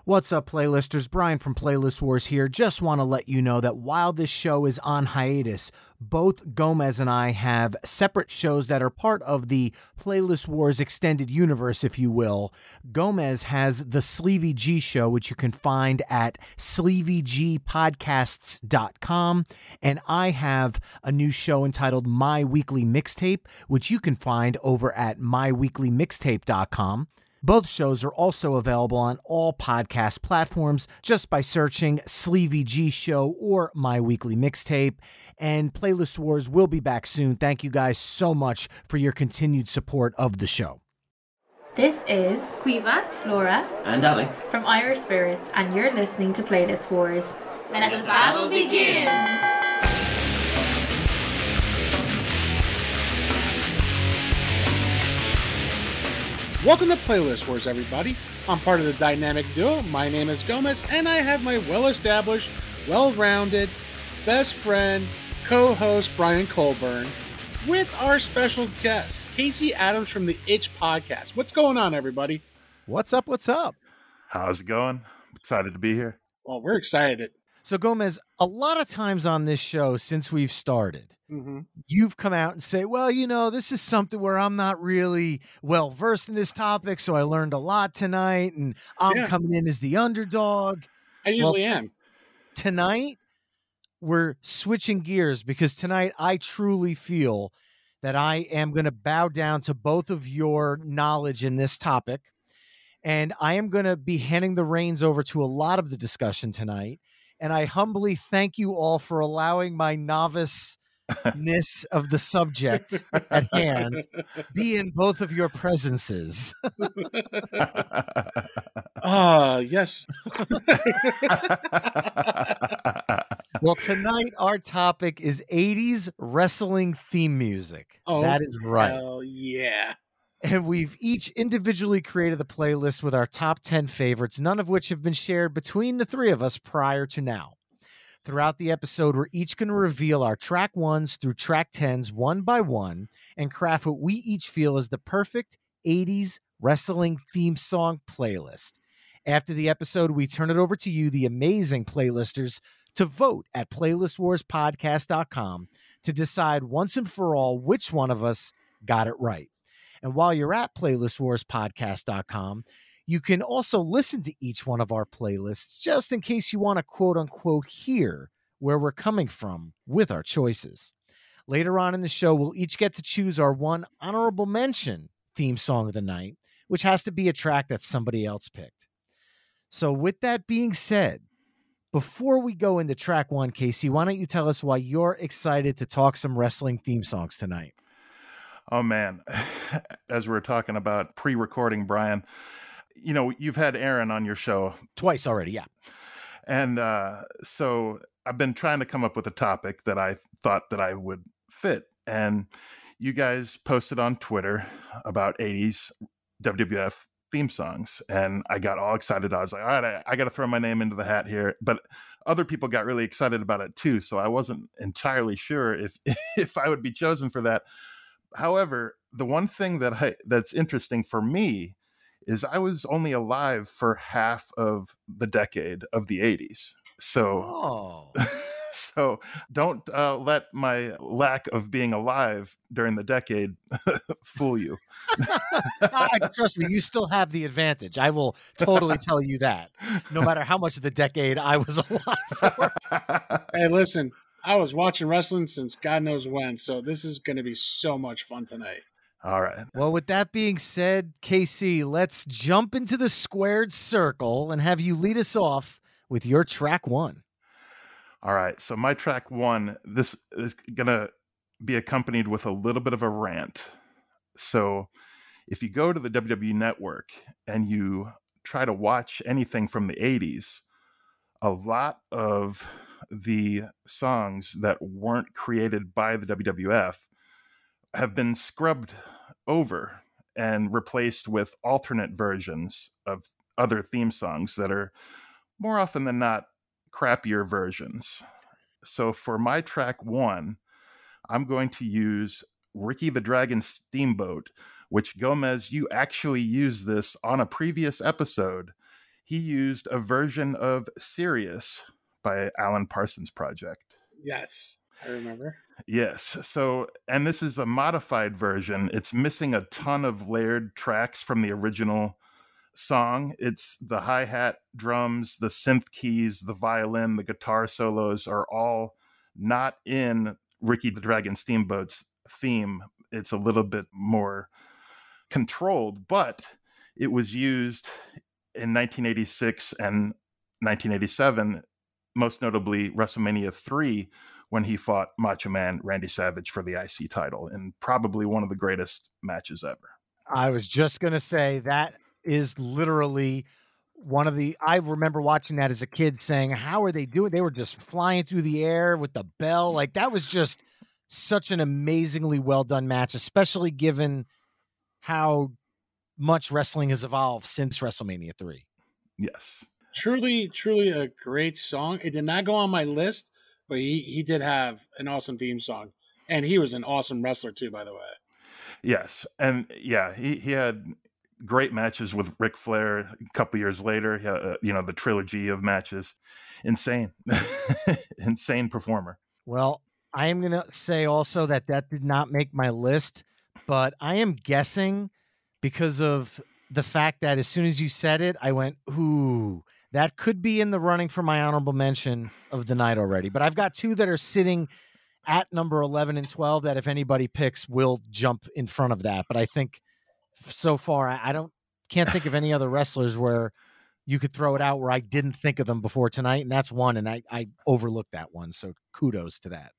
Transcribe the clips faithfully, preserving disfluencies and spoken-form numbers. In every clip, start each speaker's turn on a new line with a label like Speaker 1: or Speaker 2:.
Speaker 1: What's up, playlisters? Brian from Playlist Wars here. Just want to let you know that while this show is on hiatus, both Gomez and I have separate shows that are part of the Playlist Wars extended universe, if you will. Gomez has the Sleevy G Show, which you can find at sleevy g podcasts dot com, and I have a new show entitled My Weekly Mixtape, which you can find over at my weekly mixtape dot com. Both shows are also available on all podcast platforms just by searching Sleevy G Show or My Weekly Mixtape. And Playlist Wars will be back soon. Thank you guys so much for your continued support of the show.
Speaker 2: This is Quiva, Laura,
Speaker 3: and Alex
Speaker 2: from Irish Spirits, and you're listening to Playlist Wars. Let the battle begin!
Speaker 4: Welcome to Playlist Wars, everybody. I'm part of the dynamic duo. My name is Gomez, and I have my well-established, well-rounded, best friend, co-host Brian Colburn, with our special guest, Casey Adams from the Itch Podcast. What's going on, everybody?
Speaker 1: What's up? What's up?
Speaker 5: How's it going? Excited to be here.
Speaker 4: Well, we're excited.
Speaker 1: So, Gomez, a lot of times on this show since we've started, mm-hmm. you've come out and say, well, you know, this is something where I'm not really well versed in this topic, so I learned a lot tonight, and I'm yeah. coming in as the underdog.
Speaker 4: I usually well, am.
Speaker 1: Tonight, we're switching gears because tonight I truly feel that I am going to bow down to both of your knowledge in this topic, and I am going to be handing the reins over to a lot of the discussion tonight. And I humbly thank you all for allowing my noviceness of the subject at hand be in both of your presences.
Speaker 4: Ah, uh, yes.
Speaker 1: Well, tonight our topic is eighties wrestling theme music.
Speaker 4: Oh,
Speaker 1: that is right.
Speaker 4: Hell yeah.
Speaker 1: And we've each individually created a playlist with our top ten favorites, none of which have been shared between the three of us prior to now. Throughout the episode, we're each going to reveal our track ones through track tens one by one and craft what we each feel is the perfect eighties wrestling theme song playlist. After the episode, we turn it over to you, the amazing playlisters, to vote at playlist wars podcast dot com to decide once and for all which one of us got it right. And while you're at playlist wars podcast dot com, you can also listen to each one of our playlists just in case you want to quote unquote hear where we're coming from with our choices. Later on in the show, we'll each get to choose our one honorable mention theme song of the night, which has to be a track that somebody else picked. So with that being said, before we go into track one, Casey, why don't you tell us why you're excited to talk some wrestling theme songs tonight?
Speaker 5: Oh, man. As we're talking about pre-recording, Brian, you know, you've had Aaron on your show.
Speaker 1: Twice already, yeah.
Speaker 5: And uh, so I've been trying to come up with a topic that I thought that I would fit. And you guys posted on Twitter about eighties W W F theme songs. And I got all excited. I was like, all right, I, I got to throw my name into the hat here. But other people got really excited about it, too. So I wasn't entirely sure if if I would be chosen for that. However, the one thing that I, that's interesting for me is I was only alive for half of the decade of the eighties. So,
Speaker 1: oh.
Speaker 5: so don't uh, let my lack of being alive during the decade fool you.
Speaker 1: Trust me, you still have the advantage. I will totally tell you that, no matter how much of the decade I was alive for.
Speaker 4: Hey, listen. I was watching wrestling since God knows when, so this is going to be so much fun tonight.
Speaker 5: All right.
Speaker 1: Well, with that being said, K C, let's jump into the squared circle and have you lead us off with your track one.
Speaker 5: All right. So my track one, this is going to be accompanied with a little bit of a rant. So if you go to the W W E Network and you try to watch anything from the eighties, a lot of the songs that weren't created by the W W F have been scrubbed over and replaced with alternate versions of other theme songs that are more often than not crappier versions. So for my track one, I'm going to use Ricky the Dragon Steamboat, which Gomez, you actually used this on a previous episode he used a version of Sirius by Alan Parsons Project.
Speaker 4: Yes, I remember.
Speaker 5: Yes. So, and this is a modified version. It's missing a ton of layered tracks from the original song. It's the hi-hat, drums, the synth keys, the violin, the guitar solos are all not in Ricky the Dragon Steamboat's theme. It's a little bit more controlled, but it was used in nineteen eighty-six and nineteen eighty-seven, most notably WrestleMania three, when he fought Macho Man Randy Savage for the I C title, and probably one of the greatest matches ever.
Speaker 1: I was just going to say that is literally one of the, I remember watching that as a kid saying, how are they doing? They were just flying through the air with the bell. Like that was just such an amazingly well done match, especially given how much wrestling has evolved since WrestleMania three.
Speaker 5: Yes.
Speaker 4: Truly, truly a great song. It did not go on my list, but he, he did have an awesome theme song. And he was an awesome wrestler too, by the way.
Speaker 5: Yes. And yeah, he, he had great matches with Ric Flair a couple years later. He had, uh, you know, the trilogy of matches. Insane. Insane performer.
Speaker 1: Well, I am going to say also that that did not make my list, but I am guessing because of the fact that as soon as you said it, I went, ooh, that could be in the running for my honorable mention of the night already. But I've got two that are sitting at number eleven and twelve that if anybody picks will jump in front of that. But I think so far, I, I don't can't think of any other wrestlers where you could throw it out where I didn't think of them before tonight. And that's one. And I, I overlooked that one. So kudos to that.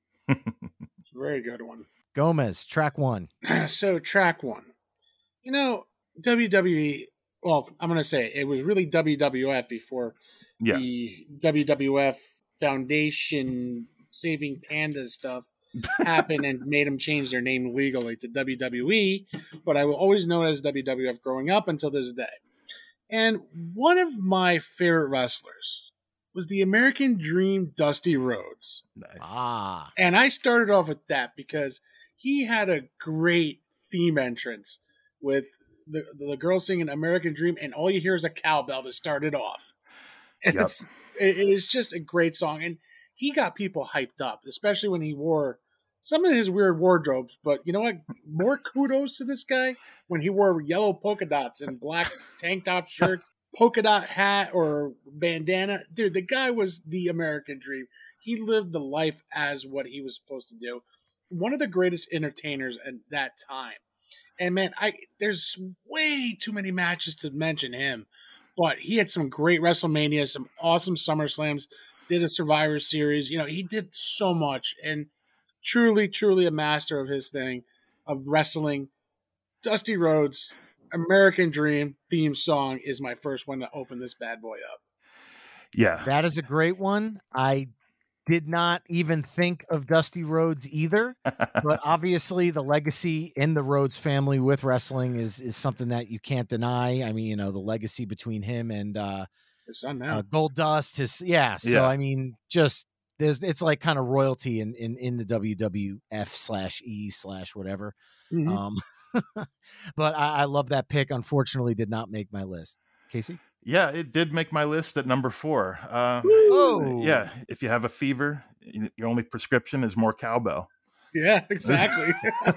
Speaker 4: Very good one.
Speaker 1: Gomez, track one.
Speaker 4: So track one. You know, W W E, well, I'm going to say it was really W W F before
Speaker 5: yeah.
Speaker 4: the W W F Foundation Saving Panda stuff happened and made them change their name legally to W W E, but I will always know it as W W F growing up until this day. And one of my favorite wrestlers was the American Dream, Dusty Rhodes.
Speaker 5: Nice.
Speaker 1: Ah.
Speaker 4: And I started off with that because he had a great theme entrance with the, the girl singing American Dream, and all you hear is a cowbell to start it off. And
Speaker 5: Yep.
Speaker 4: it's, it is just a great song. And he got people hyped up, especially when he wore some of his weird wardrobes. But you know what? More kudos to this guy when he wore yellow polka dots and black tank top shirts, polka dot hat or bandana. Dude, the guy was the American Dream. He lived the life as what he was supposed to do. One of the greatest entertainers at that time. And man, I there's way too many matches to mention him. But he had some great WrestleMania, some awesome SummerSlams, did a Survivor Series. You know, he did so much. And truly, truly a master of his thing, of wrestling. Dusty Rhodes, American Dream theme song is my first one to open this bad boy up.
Speaker 5: Yeah.
Speaker 1: That is a great one. I did not even think of Dusty Rhodes either, but obviously the legacy in the Rhodes family with wrestling is is something that you can't deny. I mean, you know, the legacy between him and uh,
Speaker 4: His son now.
Speaker 1: uh Gold Dust, his yeah. So
Speaker 5: Yeah.
Speaker 1: I mean, just there's it's like kind of royalty in in in the W W F slash E slash whatever.
Speaker 4: Mhm.
Speaker 1: Um, but I, I love that pick. Unfortunately, did not make my list. Casey.
Speaker 5: Yeah, it did make my list at number four. Uh,
Speaker 1: Oh
Speaker 5: yeah, if you have a fever, y- your only prescription is more cowbell.
Speaker 4: Yeah, exactly.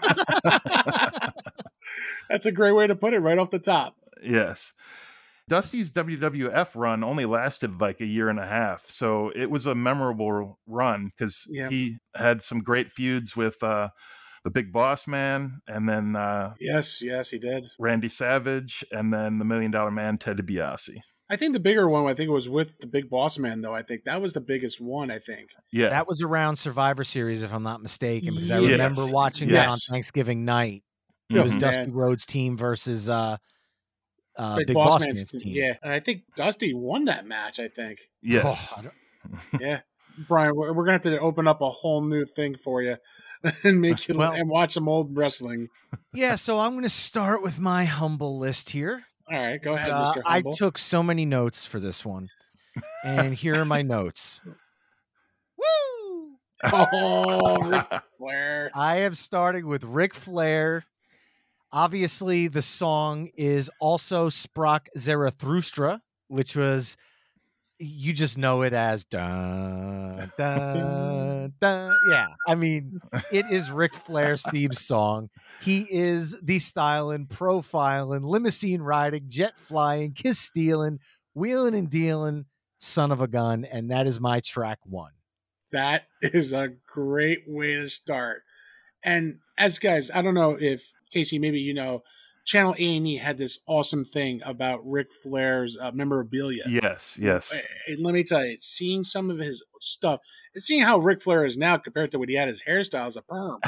Speaker 4: That's a great way to put it right off the top.
Speaker 5: Yes. Dusty's W W F run only lasted like a year and a half, so it was a memorable run because
Speaker 4: Yeah.
Speaker 5: he had some great feuds with uh, the Big Boss Man, and then uh,
Speaker 4: Yes, yes, he did.
Speaker 5: Randy Savage, and then the Million Dollar Man, Ted DiBiase.
Speaker 4: I think the bigger one, I think it was with the Big Boss Man, though. I think that was the biggest one, I think.
Speaker 5: Yeah,
Speaker 1: That was around Survivor Series, if I'm not mistaken, because I
Speaker 4: Yes.
Speaker 1: remember watching that on
Speaker 4: Yes.
Speaker 1: Thanksgiving night. It was
Speaker 5: Mhm.
Speaker 1: Dusty
Speaker 4: Man.
Speaker 1: Rhodes' team versus uh, uh,
Speaker 4: Big,
Speaker 1: Big,
Speaker 4: Boss,
Speaker 1: Boss
Speaker 4: Man's
Speaker 1: Man's
Speaker 4: team.
Speaker 1: team.
Speaker 4: Yeah, and I think Dusty won that match, I think.
Speaker 5: yes.
Speaker 1: Oh, I don't-
Speaker 4: Yeah. Brian, we're, we're going to have to open up a whole new thing for you and make you
Speaker 1: Well-
Speaker 4: and watch some old wrestling.
Speaker 1: yeah, so I'm going to start with my humble list here.
Speaker 4: All right, go ahead,
Speaker 1: Uh,
Speaker 4: Mister
Speaker 1: I
Speaker 4: Humble.
Speaker 1: took so many notes for this one, and here are my notes. Woo!
Speaker 4: Oh, Ric Flair.
Speaker 1: I am starting with Ric Flair. Obviously, the song is also Sprach Zarathustra which was, you just know it as dun, dun, dun. Yeah, I mean, it is Ric Flair's theme song. He is the styling, profiling, limousine riding, jet flying, kiss stealing, wheeling and dealing son of a gun, and that is my track one.
Speaker 4: That is a great way to start. And as guys, I don't know if Casey, maybe you know, Channel A and E had this awesome thing about Ric Flair's uh, memorabilia.
Speaker 5: Yes, yes.
Speaker 4: And let me tell you, seeing some of his stuff, and seeing how Ric Flair is now compared to when he had his hairstyle as a perm.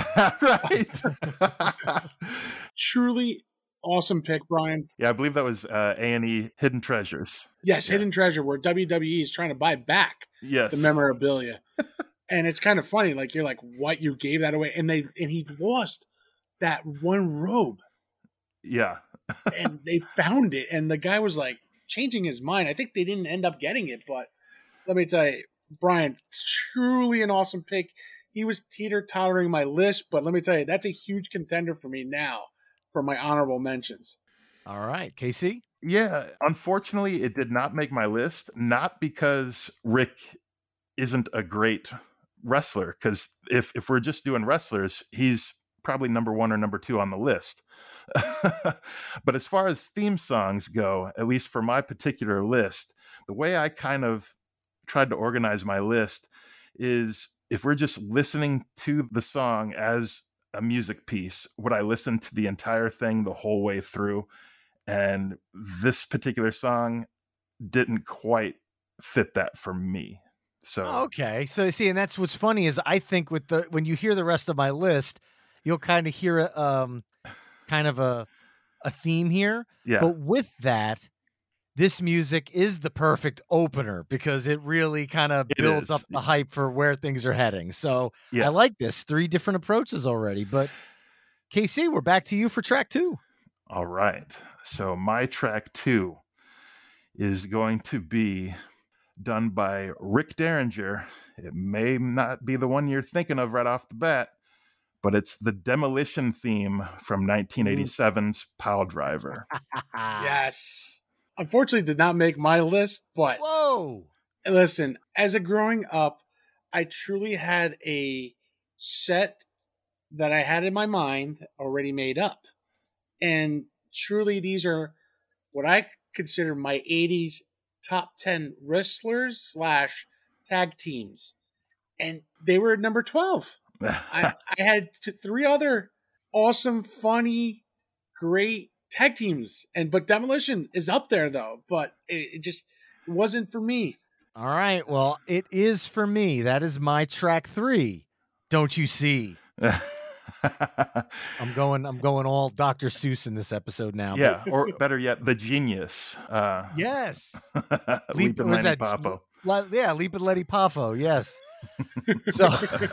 Speaker 5: Right.
Speaker 4: Truly awesome pick, Brian.
Speaker 5: Yeah, I believe that was uh, A and E Hidden Treasures.
Speaker 4: Yes,
Speaker 5: yeah.
Speaker 4: Hidden Treasure, where W W E is trying to buy back
Speaker 5: yes.
Speaker 4: the memorabilia. And it's kind of funny, like you're like, what, you gave that away? And they and he lost that one robe.
Speaker 5: Yeah.
Speaker 4: And they found it, and the guy was like changing his mind. I think they didn't end up getting it, but let me tell you, Brian, truly an awesome pick. He was teeter-tottering my list, but let me tell you, that's a huge contender for me now for my honorable mentions.
Speaker 1: All right, Casey?
Speaker 5: Yeah, unfortunately, it did not make my list, not because Rick isn't a great wrestler, because if, if we're just doing wrestlers, he's probably number one or number two on the list. But as far as theme songs go, at least for my particular list, the way I kind of tried to organize my list is if we're just listening to the song as a music piece, would I listen to the entire thing the whole way through? And this particular song didn't quite fit that for me. So
Speaker 1: okay, so see, and that's what's funny is I think with the when you hear the rest of my list, you'll kind of hear a um, kind of a a theme here.
Speaker 5: Yeah.
Speaker 1: But with that, this music is the perfect opener because it really kind of builds up the hype for where things are heading. So yeah. I like this. Three different approaches already. But K C, we're back to you for track two.
Speaker 5: All right. So my track two is going to be done by Rick Derringer. It may not be the one you're thinking of right off the bat, but it's the Demolition theme from nineteen eighty-seven's Pile Driver.
Speaker 4: Yes. Unfortunately, did not make my list, but
Speaker 1: whoa!
Speaker 4: Listen, as a growing up, I truly had a set that I had in my mind already made up. And truly, these are what I consider my eighties top ten wrestlers slash tag teams. And they were at number twelve. I, I had t- three other awesome, funny, great tag teams. And but Demolition is up there, though. But it, it just wasn't for me.
Speaker 1: All right. Well, it is for me. That is my track three. Don't you see? I'm going. I'm going all Doctor Seuss in this episode now.
Speaker 5: Yeah, or better yet, the Genius. Uh,
Speaker 1: yes,
Speaker 5: Leap and Letty Poffo.
Speaker 1: Le- yeah, Leap and Letty Poffo. Yes. So,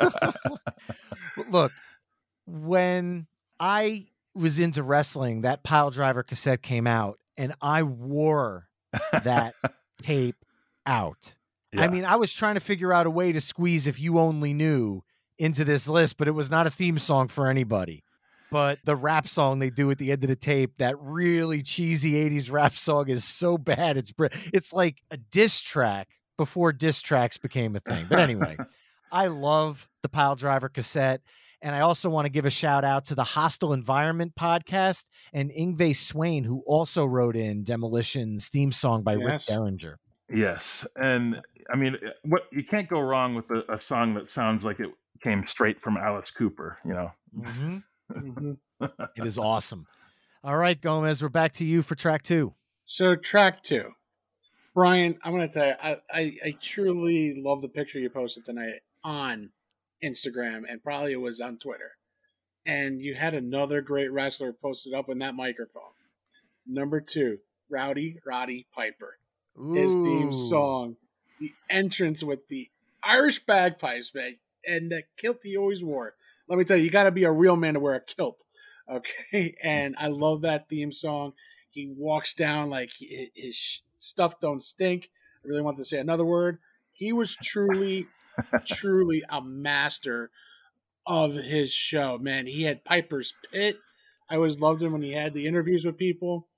Speaker 1: look, when I was into wrestling, that Pile Driver cassette came out, and I wore that tape out. Yeah. I mean, I was trying to figure out a way to squeeze If You Only Knew into this list, but it was not a theme song for anybody. But the rap song they do at the end of the tape, that really cheesy eighties rap song, is so bad. It's it's like a diss track before diss tracks became a thing. But anyway, I love the Pile Driver cassette. And I also want to give a shout out to the Hostile Environment podcast and Yngwie Swain, who also wrote in Demolition's theme song by yes. Rick Derringer.
Speaker 5: Yes. And I mean, what you can't go wrong with a, a song that sounds like it came straight from Alice Cooper, you know.
Speaker 1: Mm-hmm. Mm-hmm. It is awesome. All right, Gomez, we're back to you for track two.
Speaker 4: So track two. Brian, I'm going to tell you, I, I, I truly love the picture you posted tonight on Instagram, and probably it was on Twitter. And you had another great wrestler posted up in that microphone. Number two, Rowdy Roddy Piper.
Speaker 1: Ooh.
Speaker 4: His theme song, the entrance with the Irish bagpipes, man, and the kilt he always wore. Let me tell you, you got to be a real man to wear a kilt, okay? And I love that theme song. He walks down like he, his stuff don't stink. I really want to say another word. He was truly, truly a master of his show, man. He had Piper's Pit. I always loved him when he had the interviews with people.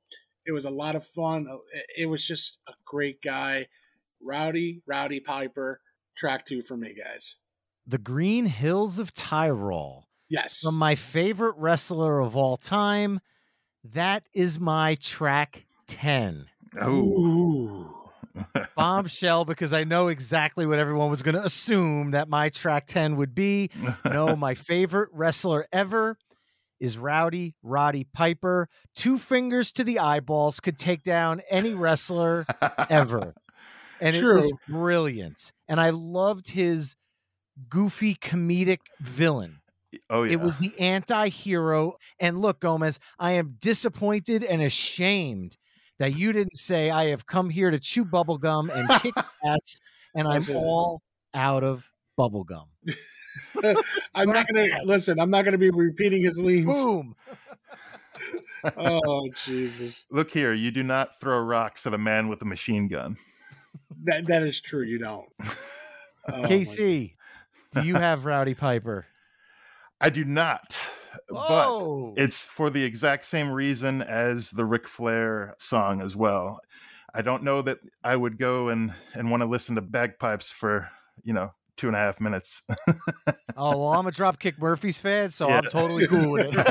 Speaker 4: It was a lot of fun. It was just a great guy. Rowdy, Rowdy Piper, track two for me, guys.
Speaker 1: The Green Hills of Tyrol.
Speaker 4: Yes.
Speaker 1: From my favorite wrestler of all time, that is my track ten.
Speaker 5: Oh.
Speaker 1: Bombshell, because I know exactly what everyone was going to assume that my track ten would be. No, my favorite wrestler ever is Rowdy Roddy Piper. Two fingers to the eyeballs, could take down any wrestler ever. And
Speaker 4: True.
Speaker 1: It was brilliant. And I loved his goofy comedic villain.
Speaker 5: Oh, yeah.
Speaker 1: It was the anti-hero. And look, Gomez, I am disappointed and ashamed that you didn't say I have come here to chew bubblegum and kick ass, and I'm all out of bubblegum.
Speaker 4: I'm not going to, listen, I'm not going to be repeating his leans.
Speaker 1: Boom.
Speaker 4: Oh, Jesus.
Speaker 5: Look here, you do not throw rocks at a man with a machine gun.
Speaker 4: That That is true, you don't. Oh,
Speaker 1: K C, do you have Rowdy Piper?
Speaker 5: I do not.
Speaker 1: Whoa.
Speaker 5: But it's for the exact same reason as the Ric Flair song as well. I don't know that I would go and, and want to listen to bagpipes for, you know, two and a half minutes.
Speaker 1: Oh, well, I'm a Dropkick Murphys fan, so yeah. I'm totally cool with it.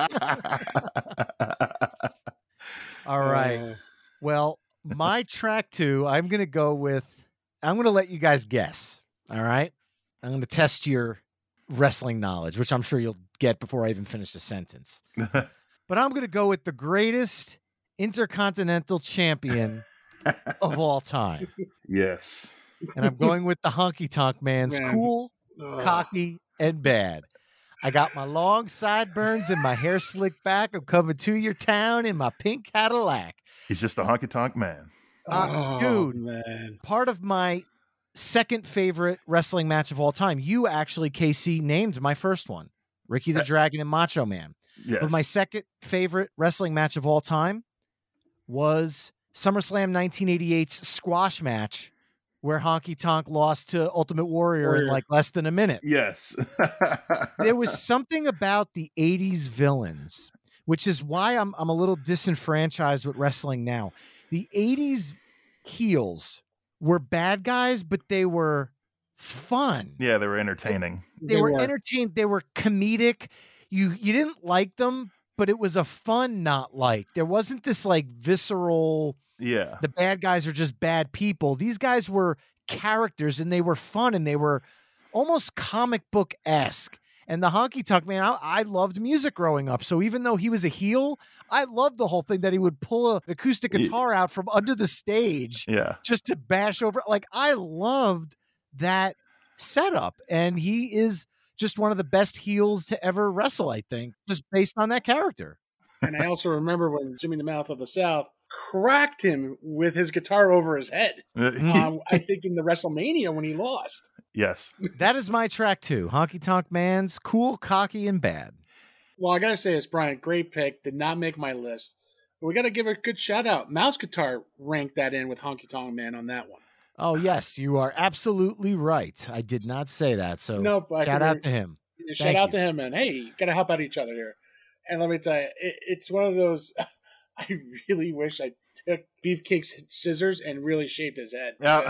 Speaker 1: All right. Uh, well, my track two, I'm going to go with, I'm going to let you guys guess. All right. I'm going to test your wrestling knowledge, which I'm sure you'll get before I even finish the sentence. But I'm going to go with the greatest intercontinental champion of all time.
Speaker 5: Yes.
Speaker 1: And I'm going with the Honky Tonk Man's Man. Cool, Ugh. Cocky, and bad. I got my long sideburns and my hair slicked back. I'm coming to your town in my pink Cadillac.
Speaker 5: He's just a honky tonk man.
Speaker 1: Uh,
Speaker 4: oh,
Speaker 1: dude,
Speaker 4: man.
Speaker 1: Part of my second favorite wrestling match of all time, you actually, K C, named my first one, Ricky the Dragon and Macho Man.
Speaker 5: Yes.
Speaker 1: But my second favorite wrestling match of all time was SummerSlam nineteen eighty-eight's squash match, where Honky Tonk lost to Ultimate Warrior, Warrior. in like less than a minute.
Speaker 5: Yes.
Speaker 1: There was something about the eighties villains, which is why I'm I'm a little disenfranchised with wrestling now. The eighties heels were bad guys, but they were fun.
Speaker 5: Yeah, they were entertaining.
Speaker 1: They, they were, were entertained. They were comedic. You you didn't like them, but it was a fun not like. There wasn't this like visceral,
Speaker 5: yeah,
Speaker 1: the bad guys are just bad people. These guys were characters, and they were fun, and they were almost comic book-esque. And the Honky Tonk Man, I, I loved music growing up. So even though he was a heel, I loved the whole thing that he would pull an acoustic guitar out from under the stage,
Speaker 5: yeah,
Speaker 1: just to bash over. Like, I loved that setup. And he is just one of the best heels to ever wrestle, I think, just based on that character.
Speaker 4: And I also remember when Jimmy the Mouth of the South cracked him with his guitar over his head. uh, I think in the WrestleMania when he lost.
Speaker 5: Yes.
Speaker 1: That is my track too. Honky Tonk Man's Cool, Cocky, and Bad.
Speaker 4: Well, I got to say this, Brian, great pick. Did not make my list. But we got to give a good shout out. Mouse Guitar ranked that in with Honky Tonk Man on that one.
Speaker 1: Oh, yes. You are absolutely right. I did not say that. So
Speaker 4: nope,
Speaker 1: shout out to him.
Speaker 4: Shout
Speaker 1: Thank
Speaker 4: out
Speaker 1: you.
Speaker 4: to him, man. Hey, you got to help out each other here. And let me tell you, it, it's one of those... I really wish I took Beefcake's scissors and really shaved his head.
Speaker 5: Yeah.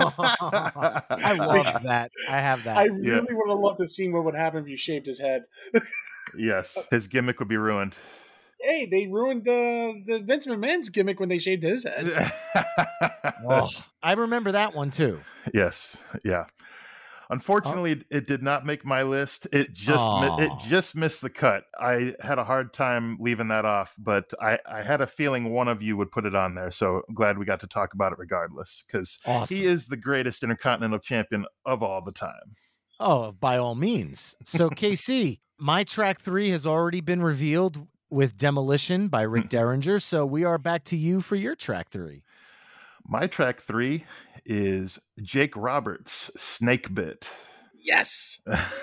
Speaker 1: I love that. I have that.
Speaker 4: I really
Speaker 5: yeah.
Speaker 4: would have loved to see what would happen if you shaved his head.
Speaker 5: Yes. His gimmick would be ruined.
Speaker 4: Hey, they ruined uh, the Vince McMahon's gimmick when they shaved his head.
Speaker 1: Oh, I remember that one too.
Speaker 5: Yes. Yeah. Unfortunately, oh. it did not make my list. It just mi- it just missed the cut. I had a hard time leaving that off, but I, I had a feeling one of you would put it on there. So I'm glad we got to talk about it regardless, because
Speaker 1: awesome.
Speaker 5: He is the greatest Intercontinental Champion of all the time.
Speaker 1: Oh, by all means. So K C, my track three has already been revealed with Demolition by Rick Derringer. So we are back to you for your track three.
Speaker 5: My track three is Jake Roberts' Snake Bit.
Speaker 4: Yes.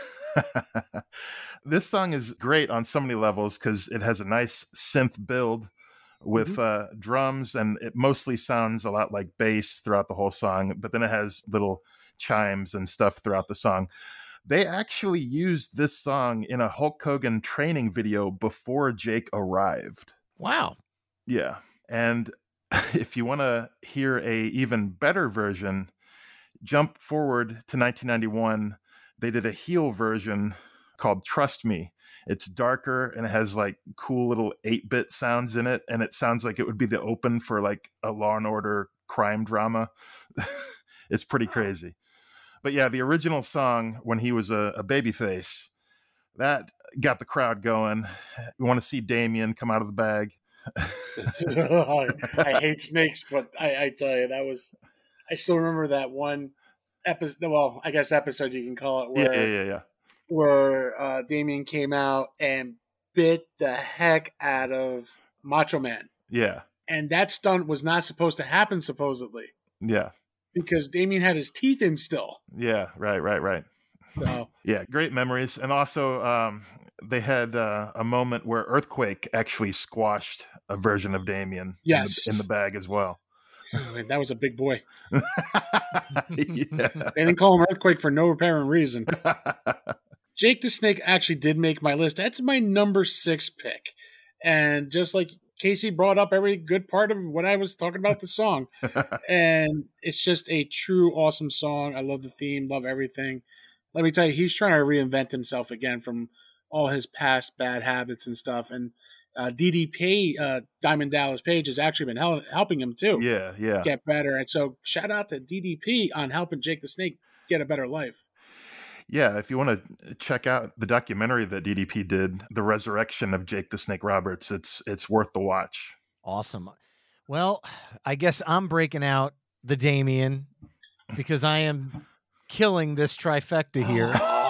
Speaker 5: This song is great on so many levels because it has a nice synth build with mm-hmm. uh, drums, and it mostly sounds a lot like bass throughout the whole song, but then it has little chimes and stuff throughout the song. They actually used this song in a Hulk Hogan training video before Jake arrived.
Speaker 1: Wow.
Speaker 5: Yeah. And if you want to hear a even better version, jump forward to nineteen ninety-one. They did a heel version called Trust Me. It's darker and it has like cool little eight-bit sounds in it, and it sounds like it would be the open for like a Law and Order crime drama. It's pretty crazy. But yeah, the original song when he was a, a babyface, that got the crowd going. You want to see Damien come out of the bag.
Speaker 4: I hate snakes, but I, I tell you, that was, I still remember that one episode, well, I guess episode you can call it, where,
Speaker 5: Yeah, yeah, yeah, yeah.
Speaker 4: where uh, Damien came out and bit the heck out of Macho Man.
Speaker 5: Yeah.
Speaker 4: And that stunt was not supposed to happen, supposedly.
Speaker 5: Yeah.
Speaker 4: Because Damien had his teeth in still.
Speaker 5: Yeah, right, right, right.
Speaker 4: So
Speaker 5: yeah, great memories. And also, um, they had uh, a moment where Earthquake actually squashed a version of Damien
Speaker 4: yes.
Speaker 5: in, the, in the bag as well.
Speaker 4: That was a big boy.
Speaker 5: Yeah.
Speaker 4: They didn't call him Earthquake for no apparent reason. Jake the Snake actually did make my list. That's my number six pick. And just like Casey brought up every good part of what I was talking about the song. And it's just a true awesome song. I love the theme, love everything. Let me tell you, he's trying to reinvent himself again from all his past bad habits and stuff. And uh, D D P, uh, Diamond Dallas Page, has actually been hel- helping him too.
Speaker 5: Yeah, yeah.
Speaker 4: Get better. And so shout out to D D P on helping Jake the Snake get a better life.
Speaker 5: Yeah, if you want to check out the documentary that D D P did, The Resurrection of Jake the Snake Roberts, it's it's worth the watch.
Speaker 1: Awesome. Well, I guess I'm breaking out the Damien because I am killing this trifecta here.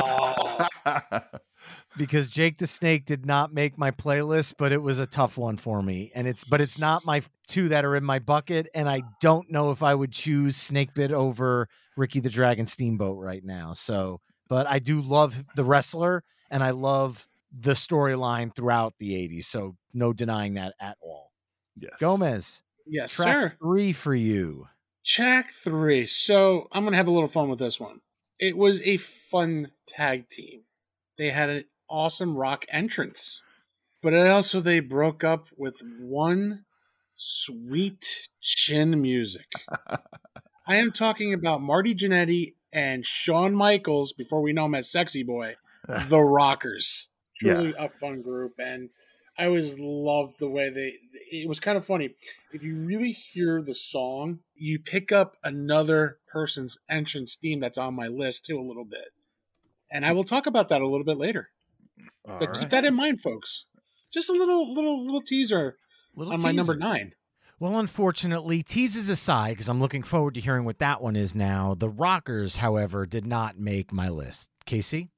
Speaker 1: Because Jake the Snake did not make my playlist, but it was a tough one for me. And it's but it's not my two that are in my bucket, and I don't know if I would choose Snakebit over Ricky the Dragon Steamboat right now. So but I do love the wrestler, and I love the storyline throughout the eighties. So no denying that at all.
Speaker 5: Yes.
Speaker 1: Gomez.
Speaker 4: Yes,
Speaker 1: track
Speaker 4: sir.
Speaker 1: three for you.
Speaker 4: Track three. So I'm going to have a little fun with this one. It was a fun tag team. They had an awesome rock entrance, but also they broke up with one sweet chin music. I am talking about Marty Jannetty and Shawn Michaels, before we know him as Sexy Boy, the Rockers. Truly yeah. a fun group, and I always loved the way they, it was kind of funny. If you really hear the song, you pick up another person's entrance theme that's on my list too a little bit. And I will talk about that a little bit later. All but right. Keep that in mind, folks. Just a little little little teaser little on teaser. My number nine.
Speaker 1: Well, unfortunately, teases aside, because I'm looking forward to hearing what that one is now. The Rockers, however, did not make my list. Casey?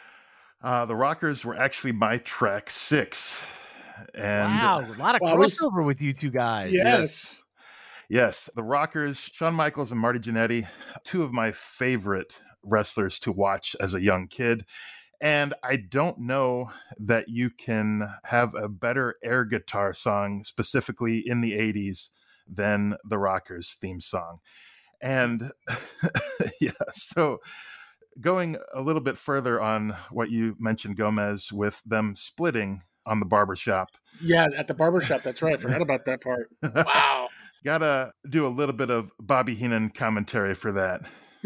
Speaker 5: Uh, the Rockers were actually my track six. And
Speaker 1: wow, a lot of wow, crossover with you two guys.
Speaker 4: Yes.
Speaker 5: yes. Yes, the Rockers, Shawn Michaels and Marty Jannetty, two of my favorite wrestlers to watch as a young kid. And I don't know that you can have a better air guitar song, specifically in the eighties, than the Rockers theme song. And yeah, so going a little bit further on what you mentioned, Gomez, with them splitting on the barbershop.
Speaker 4: Yeah, at the barbershop. That's right. I forgot about that part. Wow.
Speaker 5: Gotta do a little bit of Bobby Heenan commentary for that.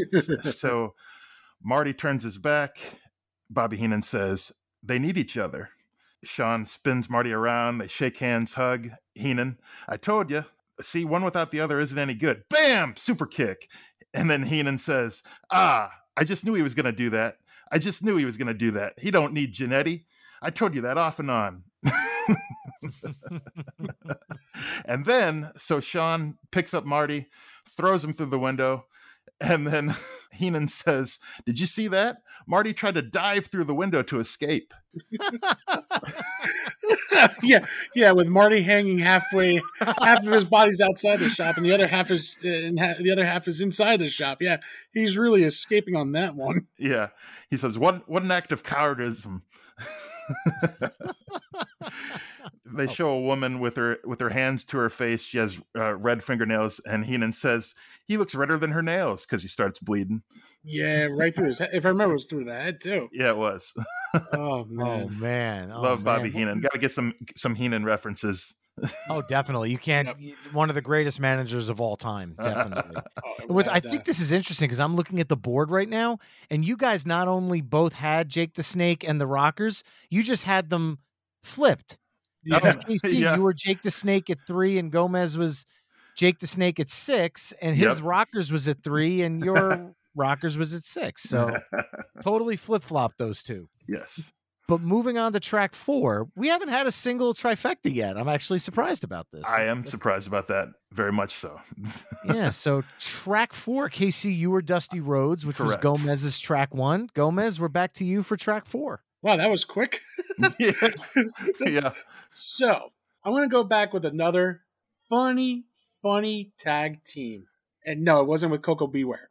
Speaker 5: So Marty turns his back. Bobby Heenan says, they need each other. Shawn spins Marty around. They shake hands, hug. Heenan, I told you. See, one without the other isn't any good. Bam! Super kick. And then Heenan says, ah, I just knew he was going to do that. I just knew he was going to do that. He don't need Jannetty. I told you that off and on. And then, so Shawn picks up Marty, throws him through the window, and then Heenan says, did you see that? Marty tried to dive through the window to escape.
Speaker 4: yeah, yeah, with Marty hanging halfway, half of his body's outside the shop, and the other half is uh, and ha- the other half is inside the shop. Yeah, he's really escaping on that one.
Speaker 5: Yeah, he says, "What what an act of cowardice." They show a woman with her with her hands to her face. She has uh, red fingernails, and Heenan says he looks redder than her nails because he starts bleeding.
Speaker 4: Yeah, right through his head. If I remember, it was through the head too.
Speaker 5: Yeah, it was.
Speaker 4: Oh man,
Speaker 1: oh man, oh,
Speaker 5: love Bobby
Speaker 1: man.
Speaker 5: Heenan. Got to get some some Heenan references.
Speaker 1: Oh, definitely. You can't.
Speaker 4: Yep.
Speaker 1: y- One of the greatest managers of all time. Definitely.
Speaker 4: Oh,
Speaker 1: And Which I
Speaker 4: without
Speaker 1: think
Speaker 4: doubt.
Speaker 1: this is interesting because I'm looking at the board right now, and you guys not only both had Jake the Snake and the Rockers, you just had them flipped.
Speaker 4: Yeah.
Speaker 1: Because K C,
Speaker 5: Yeah.
Speaker 1: you were Jake the Snake at three, and Gomez was Jake the Snake at six, and his
Speaker 5: Yep.
Speaker 1: Rockers was at three, and your Rockers was at six. So totally flip flop those two.
Speaker 5: Yes.
Speaker 1: But moving on to track four, we haven't had a single trifecta yet. I'm actually surprised about this.
Speaker 5: I am surprised about that. Very much so.
Speaker 1: Yeah, so track four, K C, you were Dusty Rhodes, which
Speaker 5: Correct.
Speaker 1: was Gomez's track one. Gomez, we're back to you for track four.
Speaker 4: Wow, that was quick.
Speaker 5: yeah.
Speaker 4: This-
Speaker 5: yeah.
Speaker 4: So I'm going to go back with another funny, funny tag team. And no, it wasn't with Coco Beware.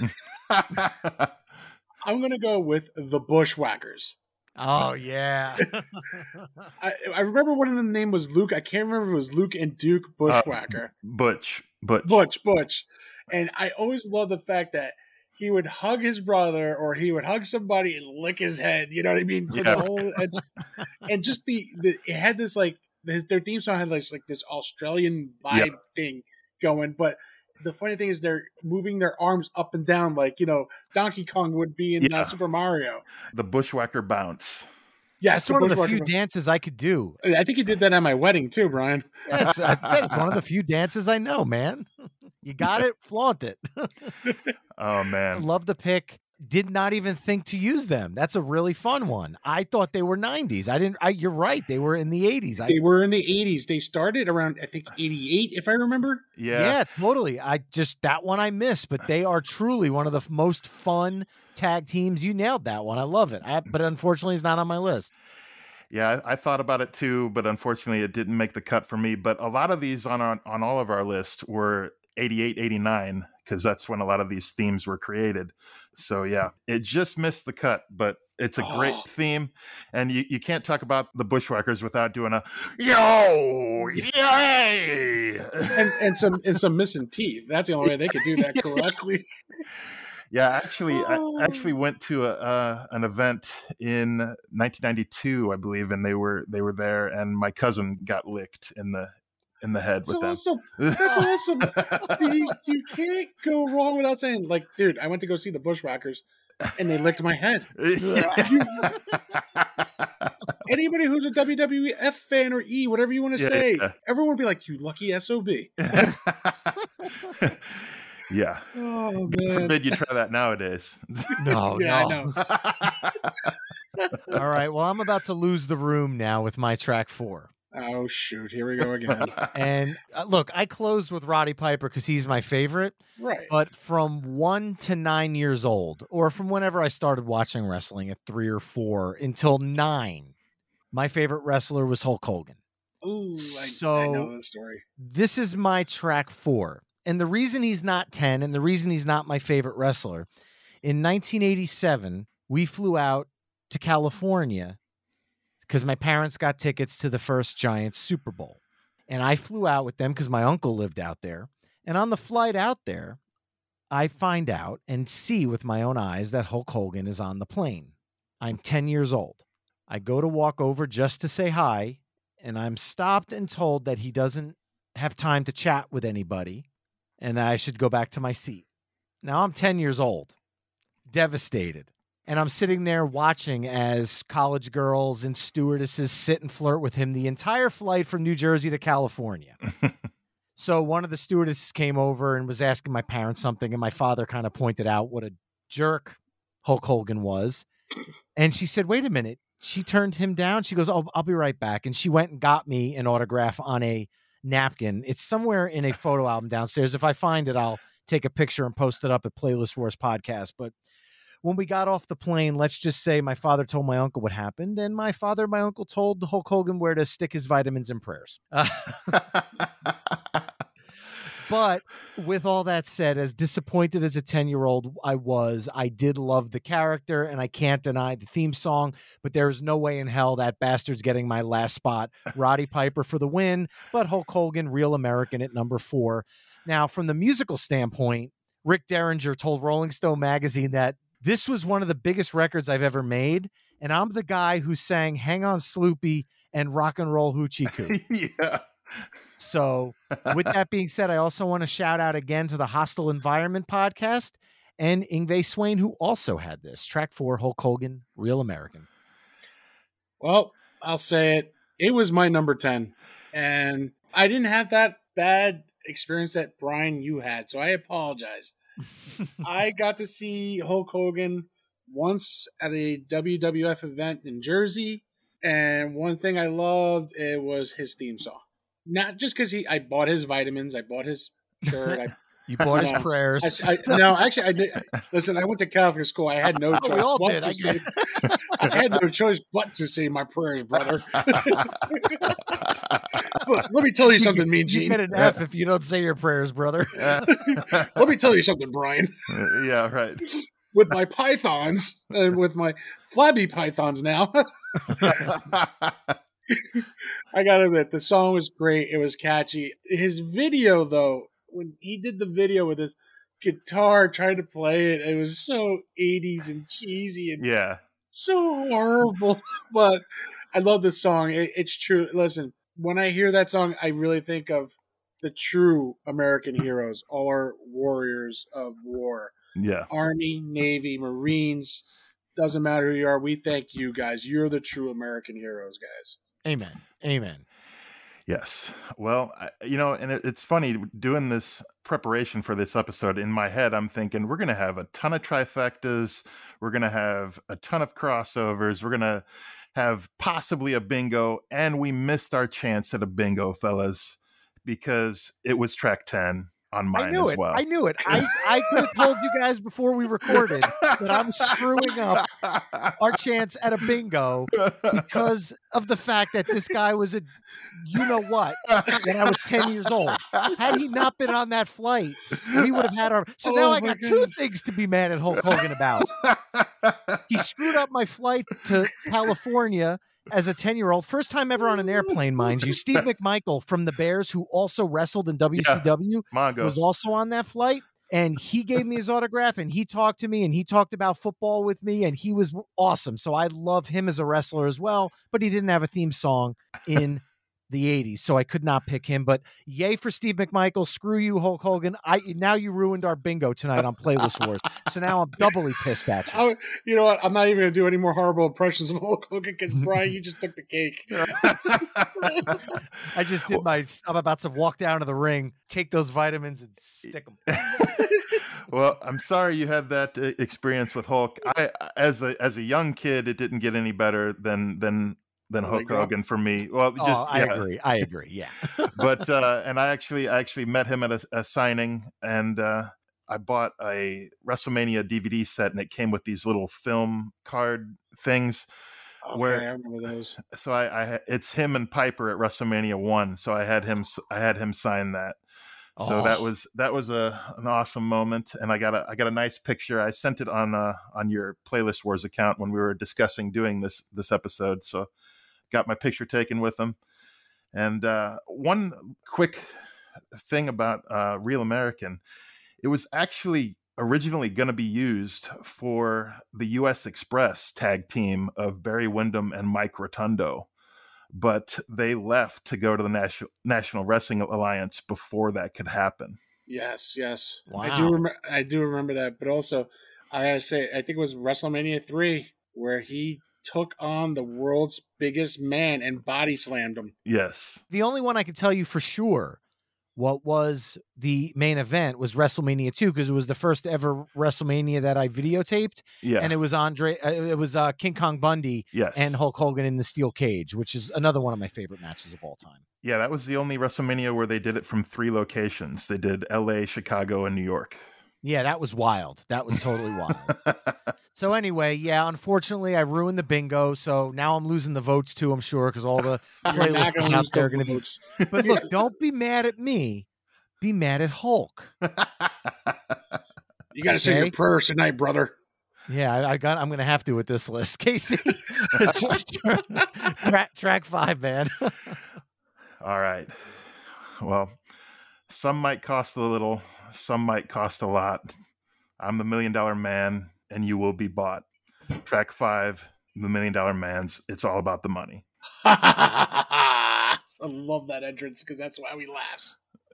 Speaker 4: I'm going to go with the Bushwhackers.
Speaker 1: Oh, yeah.
Speaker 4: I, I remember one of them name was Luke. I can't remember if it was Luke and Duke Bushwhacker.
Speaker 5: Butch. Butch.
Speaker 4: Butch, Butch. And I always loved the fact that he would hug his brother or he would hug somebody and lick his head. You know what I mean? For
Speaker 5: Yeah.
Speaker 4: the whole, and, and just the, the, it had this like, their theme song had like, like this Australian vibe
Speaker 5: Yeah.
Speaker 4: thing going. But the funny thing is they're moving their arms up and down like, you know, Donkey Kong would be in
Speaker 5: Yeah.
Speaker 4: uh, Super Mario.
Speaker 5: The Bushwhacker bounce.
Speaker 4: Yes,
Speaker 1: That's one of the
Speaker 4: Bushwhacker-
Speaker 1: few dances I could do.
Speaker 4: I think you did that at my wedding too, Brian.
Speaker 1: That's, I said it's one of the few dances I know, man. You got it, flaunt it.
Speaker 5: Oh
Speaker 1: I
Speaker 5: man.
Speaker 1: love the pick. Did not even think to use them. That's a really fun one. I thought they were nineties. I didn't. I, you're right. They were in the eighties. I,
Speaker 4: They were in the eighties. They started around, I think, eighty-eight, if I remember.
Speaker 5: Yeah.
Speaker 1: yeah, totally. I just that one I missed, but they are truly one of the f- most fun tag teams. You nailed that one. I love it. I, but unfortunately, it's not on my list.
Speaker 5: Yeah, I, I thought about it too, but unfortunately it didn't make the cut for me. But a lot of these on our, on all of our lists were eighty-eight, eighty-nine, because that's when a lot of these themes were created. So yeah, it just missed the cut, but it's a great
Speaker 4: Oh.
Speaker 5: theme. And you, you can't talk about the Bushwhackers without doing a yo, yay.
Speaker 4: And, and some and some missing teeth. That's the only way they could do that correctly.
Speaker 5: Yeah, actually,
Speaker 4: Oh.
Speaker 5: I actually went to a uh, an event in nineteen ninety-two, I believe, and they were they were there, and my cousin got licked in the in the head
Speaker 4: That's
Speaker 5: with them.
Speaker 4: awesome. That's awesome. you, you can't go wrong without saying, like, dude, I went to go see the Bushwhackers, and they licked my head. Anybody who's a W W F fan or E, whatever you want to
Speaker 5: Yeah,
Speaker 4: say,
Speaker 5: yeah.
Speaker 4: everyone would be like, you lucky S O B.
Speaker 5: Yeah,
Speaker 4: Oh,
Speaker 5: God
Speaker 4: man.
Speaker 5: forbid you try that nowadays.
Speaker 1: No,
Speaker 4: Yeah, I
Speaker 1: no.
Speaker 4: know.
Speaker 1: All right. Well, I'm about to lose the room now with my track four.
Speaker 4: Oh, shoot. Here we go again.
Speaker 1: And uh, look, I closed with Roddy Piper because he's my favorite.
Speaker 4: Right.
Speaker 1: But from one to nine years old, or from whenever I started watching wrestling at three or four until nine, my favorite wrestler was Hulk Hogan.
Speaker 4: Ooh, I, I
Speaker 1: So-
Speaker 4: know the story.
Speaker 1: This is my track four. And the reason he's not ten and the reason he's not my favorite wrestler, in nineteen eighty-seven, we flew out to California because my parents got tickets to the first Giants Super Bowl. And I flew out with them because my uncle lived out there. And on the flight out there, I find out and see with my own eyes that Hulk Hogan is on the plane. I'm ten years old. I go to walk over just to say hi, and I'm stopped and told that he doesn't have time to chat with anybody and I should go back to my seat. Now I'm ten years old, devastated. And I'm sitting there watching as college girls and stewardesses sit and flirt with him the entire flight from New Jersey to California. So one of the stewardesses came over and was asking my parents something, and my father kind of pointed out what a jerk Hulk Hogan was. And she said, wait a minute. She turned him down. She goes, oh, I'll be right back. And she went and got me an autograph on a napkin. It's somewhere in a photo album downstairs. If I find it, I'll take a picture and post it up at Playlist Wars Podcast. But when we got off the plane, let's just say my father told my uncle what happened, and my father and my uncle told Hulk Hogan where to stick his vitamins and prayers. Uh, but with all that said, as disappointed as a ten-year-old I was, I did love the character, and I can't deny the theme song, but there's no way in hell that bastard's getting my last spot. Roddy Piper for the win, but Hulk Hogan, Real American at number four. Now, from the musical standpoint, Rick Derringer told Rolling Stone magazine that this was one of the biggest records I've ever made, and I'm the guy who sang Hang On Sloopy and Rock and Roll Hoochie Coo.
Speaker 5: Yeah.
Speaker 1: So with that being said, I also want to shout out again to the Hostile Environment podcast and Yngwie Swain, who also had this. Track four, Hulk Hogan, Real American.
Speaker 4: Well, I'll say it. It was my number ten. And I didn't have that bad experience that Brian you had, so I apologize. I got to see Hulk Hogan once at a W W F event in Jersey, and one thing I loved it was his theme song. Not just because he, I bought his vitamins, I bought his shirt. I,
Speaker 1: you bought his
Speaker 4: no,
Speaker 1: prayers.
Speaker 4: I, I, no, actually, I did. Listen, I went to Catholic school. I had no choice.
Speaker 1: We all
Speaker 4: but
Speaker 1: did.
Speaker 4: To
Speaker 1: I,
Speaker 4: say, I had no choice but to say my prayers, brother. Look, let me tell you something, Mean Gene.
Speaker 1: You get an F if you don't say your prayers, brother.
Speaker 4: Let me tell you something, Brian.
Speaker 5: Yeah, right.
Speaker 4: With my pythons and with my flabby pythons now. I gotta admit, the song was great. It was catchy. His video, though, when he did the video with his guitar trying to play it, it was so eighties and cheesy and
Speaker 5: yeah,
Speaker 4: so horrible. But I love the song. It, it's true. Listen, when I hear that song, I really think of the true American heroes, our warriors of war.
Speaker 5: Yeah.
Speaker 4: Army, Navy, Marines, doesn't matter who you are. We thank you guys. You're the true American heroes, guys.
Speaker 1: Amen. Amen.
Speaker 5: Yes. Well, I, you know, and it, it's funny doing this preparation for this episode. In my head, I'm thinking we're going to have a ton of trifectas. We're going to have a ton of crossovers. We're going to have possibly a bingo. And we missed our chance at a bingo, fellas, because it was track ten on mine
Speaker 1: I knew
Speaker 5: as
Speaker 1: it.
Speaker 5: well.
Speaker 1: I knew it. I, I could have told you guys before we recorded that I'm screwing up our chance at a bingo because of the fact that this guy was a, you know what, when I was ten years old. Had he not been on that flight, we would have had our. So
Speaker 4: Oh
Speaker 1: now I
Speaker 4: my
Speaker 1: got
Speaker 4: God.
Speaker 1: two things to be mad at Hulk Hogan about. He screwed up my flight to California as a ten-year-old. First time ever on an airplane, mind you. Steve McMichael from the Bears, who also wrestled in W C W,
Speaker 5: Mongo.
Speaker 1: was also on that flight. And he gave me his autograph and he talked to me and he talked about football with me and he was awesome. So I love him as a wrestler as well, but he didn't have a theme song in the eighties. So I could not pick him, but yay for Steve McMichael. Screw you, Hulk Hogan. I now you ruined our bingo tonight on Playlist Wars. So now I'm doubly pissed at you.
Speaker 4: I, you know what? I'm not even going to do any more horrible impressions of Hulk Hogan because, Brian, you just took the cake.
Speaker 1: I just did my, I'm about to walk down to the ring, take those vitamins and stick them.
Speaker 5: Well, I'm sorry you had that uh, experience with Hulk. I, as a as a young kid, it didn't get any better than than than
Speaker 4: Oh my
Speaker 5: Hulk
Speaker 4: God.
Speaker 5: Hogan for me. Well, just
Speaker 1: oh, I
Speaker 5: yeah.
Speaker 1: agree. I agree. Yeah.
Speaker 5: But uh, and I actually I actually met him at a, a signing, and uh, I bought a WrestleMania D V D set, and it came with these little film card things.
Speaker 4: Okay,
Speaker 5: Where-
Speaker 4: I remember those.
Speaker 5: So I, I it's him and Piper at WrestleMania one. So I had him I had him sign that. So
Speaker 1: Oh.
Speaker 5: that was that was a an awesome moment, and I got a I got a nice picture. I sent it on uh, on your Playlist Wars account when we were discussing doing this this episode. So got my picture taken with him. And uh, one quick thing about uh, Real American, it was actually originally going to be used for the U S Express tag team of Barry Windham and Mike Rotundo. But they left to go to the National National Wrestling Alliance before that could happen.
Speaker 4: Yes, yes. I
Speaker 1: Wow.
Speaker 4: do remember. I do remember that. But also, I gotta say, I think it was WrestleMania three where he took on the world's biggest man and body slammed him.
Speaker 5: Yes.
Speaker 1: The only one I can tell you for sure what was the main event was WrestleMania two, because it was the first ever WrestleMania that I videotaped,
Speaker 5: Yeah.
Speaker 1: and it was Andre, uh, it was uh, King Kong Bundy
Speaker 5: yes.
Speaker 1: and Hulk Hogan in the steel cage, which is another one of my favorite matches of all time.
Speaker 5: yeah, that was the only WrestleMania where they did it from three locations. They did L A, Chicago, and New York.
Speaker 1: Yeah, that was wild. That was totally wild. So anyway, yeah, unfortunately, I ruined the bingo. So now I'm losing the votes too, I'm sure, because all the
Speaker 4: You're not
Speaker 1: playlists
Speaker 4: gonna
Speaker 1: out
Speaker 4: lose
Speaker 1: there are
Speaker 4: no
Speaker 1: going to be.
Speaker 4: votes.
Speaker 1: But look, don't be mad at me. Be mad at Hulk.
Speaker 4: You got to say
Speaker 1: Okay.
Speaker 4: your prayers tonight, brother.
Speaker 1: Yeah, I, I got. I'm going to have to with this list, Casey. track, track five, man.
Speaker 5: All right. Well, some might cost a little, some might cost a lot. I'm the Million Dollar Man, and you will be bought. Track five, the Million Dollar Man's. It's all about the money.
Speaker 4: I love that entrance because that's why he laughs.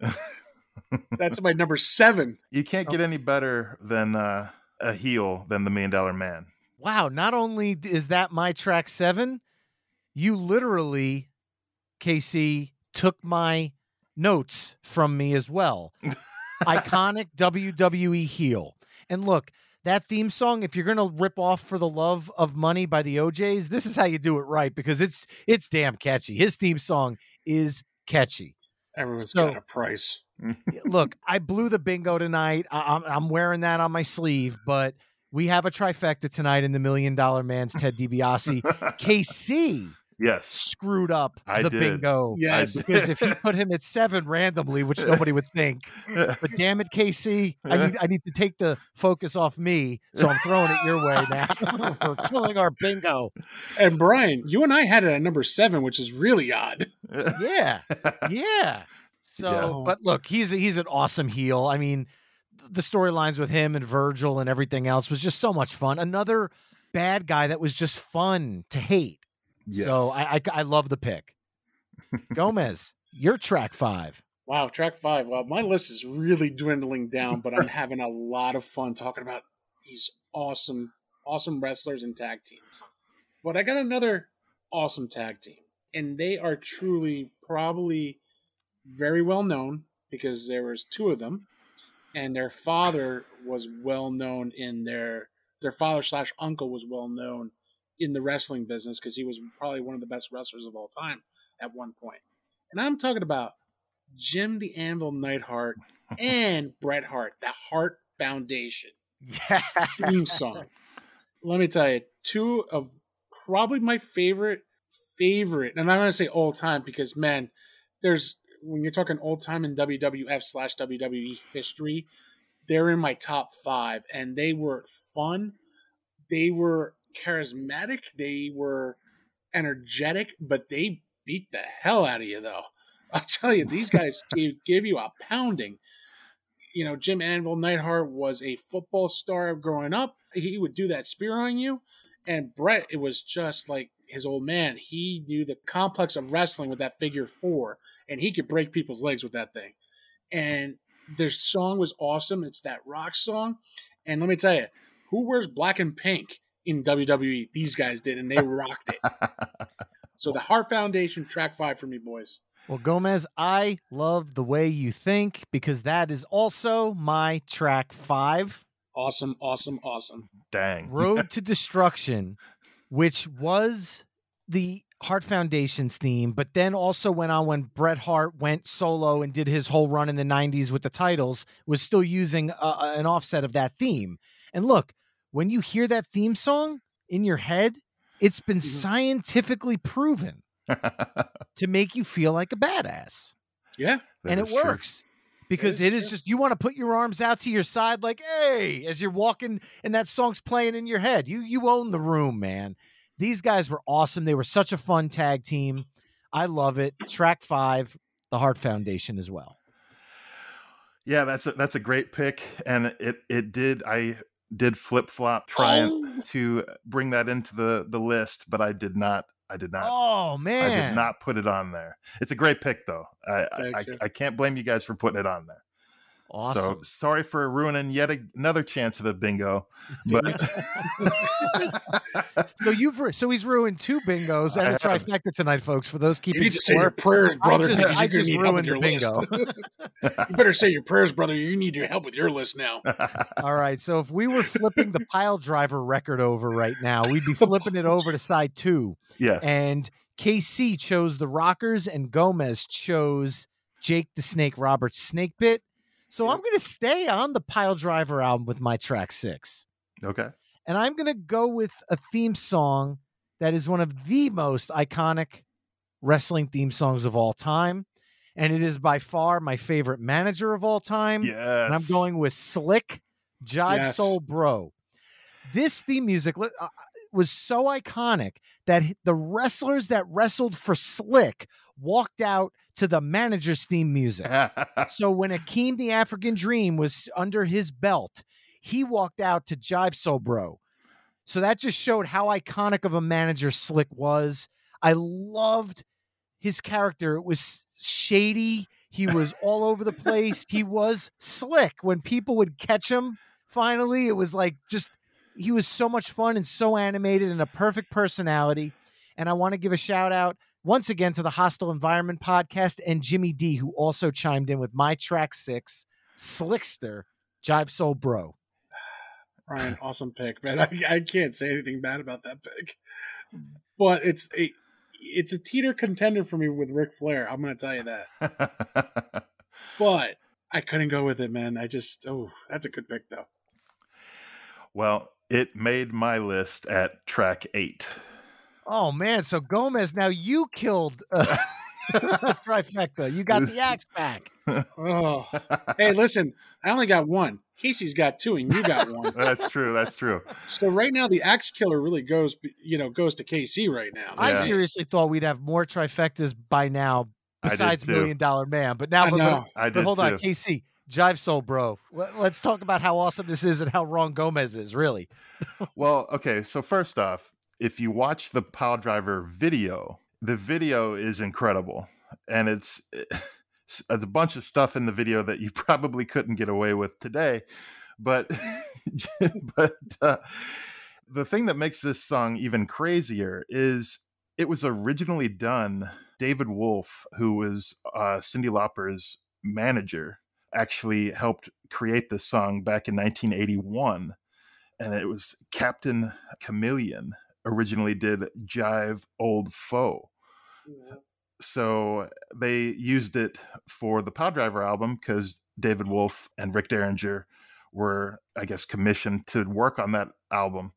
Speaker 4: That's my number seven.
Speaker 5: You can't get any better than uh, a heel than the Million Dollar Man.
Speaker 1: Wow, not only is that my track seven, you literally, K C, took my notes from me as well. Iconic W W E heel. And look, that theme song, if you're going to rip off For the Love of Money by the O Js, this is how you do it right, because it's it's damn catchy. His theme song is catchy.
Speaker 4: Everyone's
Speaker 1: So-
Speaker 4: got a price.
Speaker 1: Look, I blew the bingo tonight. I- I'm, I'm wearing that on my sleeve, but we have a trifecta tonight in the Million Dollar Man's Ted DiBiase. K C
Speaker 5: Yes.
Speaker 1: screwed up
Speaker 5: I
Speaker 1: the
Speaker 5: did.
Speaker 1: bingo.
Speaker 4: Yes.
Speaker 1: Because if you put him at seven randomly, which nobody would think, but damn it, K C, I need I need to take the focus off me, so I'm throwing it your way now for killing our bingo.
Speaker 4: And Brian, you and I had it at number seven, which is really odd.
Speaker 1: Yeah, yeah. So,
Speaker 4: Yeah.
Speaker 1: but look, he's he's an awesome heel. I mean, the storylines with him and Virgil and everything else was just so much fun. Another bad guy that was just fun to hate. So I, I I love the pick. Gomez, your track five.
Speaker 4: Wow, track five. Well, my list is really dwindling down, but I'm having a lot of fun talking about these awesome, awesome wrestlers and tag teams. But I got another awesome tag team, and they are truly probably very well known because there was two of them, and their father was well known in their their father slash uncle was well known in the wrestling business because he was probably one of the best wrestlers of all time at one point. And I'm talking about Jim the Anvil Neidhart and Bret Hart, the Hart Foundation
Speaker 1: Yeah.
Speaker 4: theme song. Let me tell you, two of probably my favorite, favorite, and I'm going to say old time because, man, there's, when you're talking old time in W W F slash W W E history, they're in my top five, and they were fun. They were charismatic. They were energetic, but they beat the hell out of you, though. I'll tell you, these guys give, give you a pounding. You know, Jim Anvil Neidhart was a football star growing up. He would do that spear on you. And Bret, it was just like his old man. He knew the complex of wrestling with that figure four, and he could break people's legs with that thing. And their song was awesome. It's that rock song. And let me tell you, who wears black and pink in W W E? These guys did, and they rocked it. So the Hart Foundation, track five for me, boys.
Speaker 1: Well, Gomez, I love the way you think because that is also my track five.
Speaker 4: Awesome, awesome, awesome.
Speaker 5: Dang.
Speaker 1: Road to Destruction, which was the Hart Foundation's theme, but then also went on when Bret Hart went solo and did his whole run in the nineties with the titles, was still using uh, an offset of that theme. And look, when you hear that theme song in your head, it's been
Speaker 4: Mhm.
Speaker 1: scientifically proven to make you feel like a badass.
Speaker 4: Yeah.
Speaker 5: That
Speaker 1: and
Speaker 5: is
Speaker 1: it
Speaker 5: true.
Speaker 1: works because
Speaker 4: It
Speaker 1: it
Speaker 4: is
Speaker 1: is
Speaker 4: true.
Speaker 1: just, you want to put your arms out to your side like, hey, as you're walking and that song's playing in your head. You you own the room, man. These guys were awesome. They were such a fun tag team. I love it. Track five, the Hart Foundation as well.
Speaker 5: Yeah, that's a, that's a great pick, and it it did I did flip flop trying
Speaker 4: Oh.
Speaker 5: to bring that into the the list, but I did not. I did not.
Speaker 1: Oh,
Speaker 5: I
Speaker 1: man.
Speaker 5: did not put it on there. It's a great pick, though. I
Speaker 4: Thank
Speaker 5: I,
Speaker 4: you.
Speaker 5: I can't blame you guys for putting it on there.
Speaker 1: Awesome.
Speaker 5: So sorry for ruining yet another chance of the bingo, but
Speaker 1: So, you've ru- so he's ruined two bingos and
Speaker 5: I
Speaker 1: a
Speaker 5: have.
Speaker 1: trifecta tonight, folks, for those
Speaker 4: You
Speaker 1: keeping
Speaker 4: need to say your
Speaker 1: score.
Speaker 4: prayers,
Speaker 1: I
Speaker 4: brother.
Speaker 1: just-
Speaker 4: because
Speaker 1: I
Speaker 4: you're gonna
Speaker 1: just
Speaker 4: need help with
Speaker 1: ruined
Speaker 4: your
Speaker 1: the
Speaker 4: list. You better say your prayers, brother. You need your help with your list now.
Speaker 1: All right. So if we were flipping the pile driver record over right now, we'd be flipping it over to side two.
Speaker 5: yes,
Speaker 1: And K C chose the Rockers and Gomez chose Jake the Snake Roberts Snake Bit. So I'm going to stay on the pile driver album with my track six.
Speaker 5: okay.
Speaker 1: And I'm going to go with a theme song that is one of the most iconic wrestling theme songs of all time. And it is by far my favorite manager of all time.
Speaker 5: Yes,
Speaker 1: And I'm going with Slick Jive
Speaker 4: Yes.
Speaker 1: Soul Bro. This theme music li- uh, was so iconic that h- the wrestlers that wrestled for Slick walked out to the manager's theme music. So when Akeem the African Dream was under his belt, he walked out to Jive Soul Bro. So that just showed how iconic of a manager Slick was. I loved his character was shady. He was all over the place. He was slick. When people would catch him, finally, it was like just, he was so much fun and so animated and a perfect personality. And I want to give a shout out once again to the Hostile Environment podcast and Jimmy D, who also chimed in with my track six, Slickster, Jive Soul Bro.
Speaker 4: Ryan, awesome pick, man. I, I can't say anything bad about that pick. But it's a, it's a teeter contender for me with Ric Flair. I'm going to tell you that. But I couldn't go with it, man. I just, oh, that's a good pick, though.
Speaker 5: Well, it made my list at track eight.
Speaker 1: Oh, man. So, Gomez, now you killed uh, trifecta. You got the axe back.
Speaker 4: Oh, hey, listen, I only got one. Casey's got two, and you got one.
Speaker 5: That's true. That's true.
Speaker 4: So right now, the axe killer really goes, you know, goes to K C right now.
Speaker 1: I
Speaker 5: Yeah.
Speaker 1: seriously thought we'd have more trifectas by now, besides
Speaker 5: too.
Speaker 1: Million Dollar Man. But now,
Speaker 4: I
Speaker 1: but,
Speaker 4: know.
Speaker 5: I
Speaker 1: but
Speaker 5: did
Speaker 1: hold
Speaker 5: too.
Speaker 1: on, K C, Jive Soul Bro. Let, let's talk about how awesome this is and how wrong Gomez is. Really.
Speaker 5: Well, okay. So first off, if you watch the Pile Driver video, the video is incredible, and it's it's a bunch of stuff in the video that you probably couldn't get away with today. But but uh, the thing that makes this song even crazier is it was originally done. David Wolf, who was uh, Cyndi Lauper's manager, actually helped create this song back in nineteen eighty-one, and it was Captain Chameleon originally did Jive Old Foe.
Speaker 4: Yeah.
Speaker 5: So they used it for the Pile Driver album because David Wolf and Rick Derringer were, I guess, commissioned to work on that album.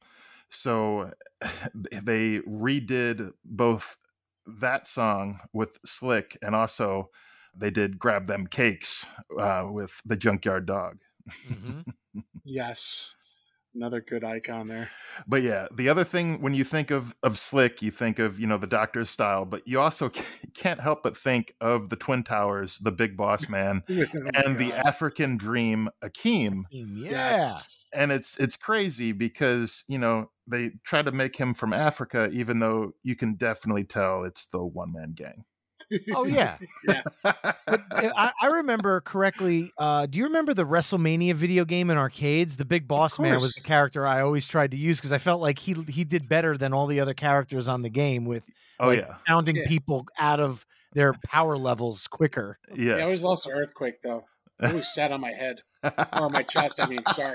Speaker 5: So they redid both that song with Slick, and also they did Grab Them Cakes uh, with the Junkyard Dog.
Speaker 1: Mm-hmm.
Speaker 4: Yes. Another good icon there.
Speaker 5: But yeah, the other thing, when you think of of Slick, you think of, you know, the Doctor's style, but you also can't help but think of the Twin Towers, the Big Boss Man,
Speaker 4: Oh
Speaker 5: and the African Dream, Akeem.
Speaker 1: Yeah.
Speaker 4: Yes.
Speaker 5: And it's it's crazy because, you know, they try to make him from Africa, even though you can definitely tell it's the one man gang.
Speaker 1: Oh, yeah.
Speaker 4: Yeah.
Speaker 1: But I, I remember correctly. Uh, do you remember the WrestleMania video game in arcades? The Big Boss Man was
Speaker 4: course.
Speaker 1: the character I always tried to use because I felt like he he did better than all the other characters on the game with
Speaker 5: Oh,
Speaker 1: like,
Speaker 5: yeah.
Speaker 1: pounding
Speaker 4: Yeah.
Speaker 1: people out of their power levels quicker.
Speaker 5: Yes.
Speaker 4: Yeah, I always lost an earthquake, though. I always sat on my head. Or my chest, I mean, sorry.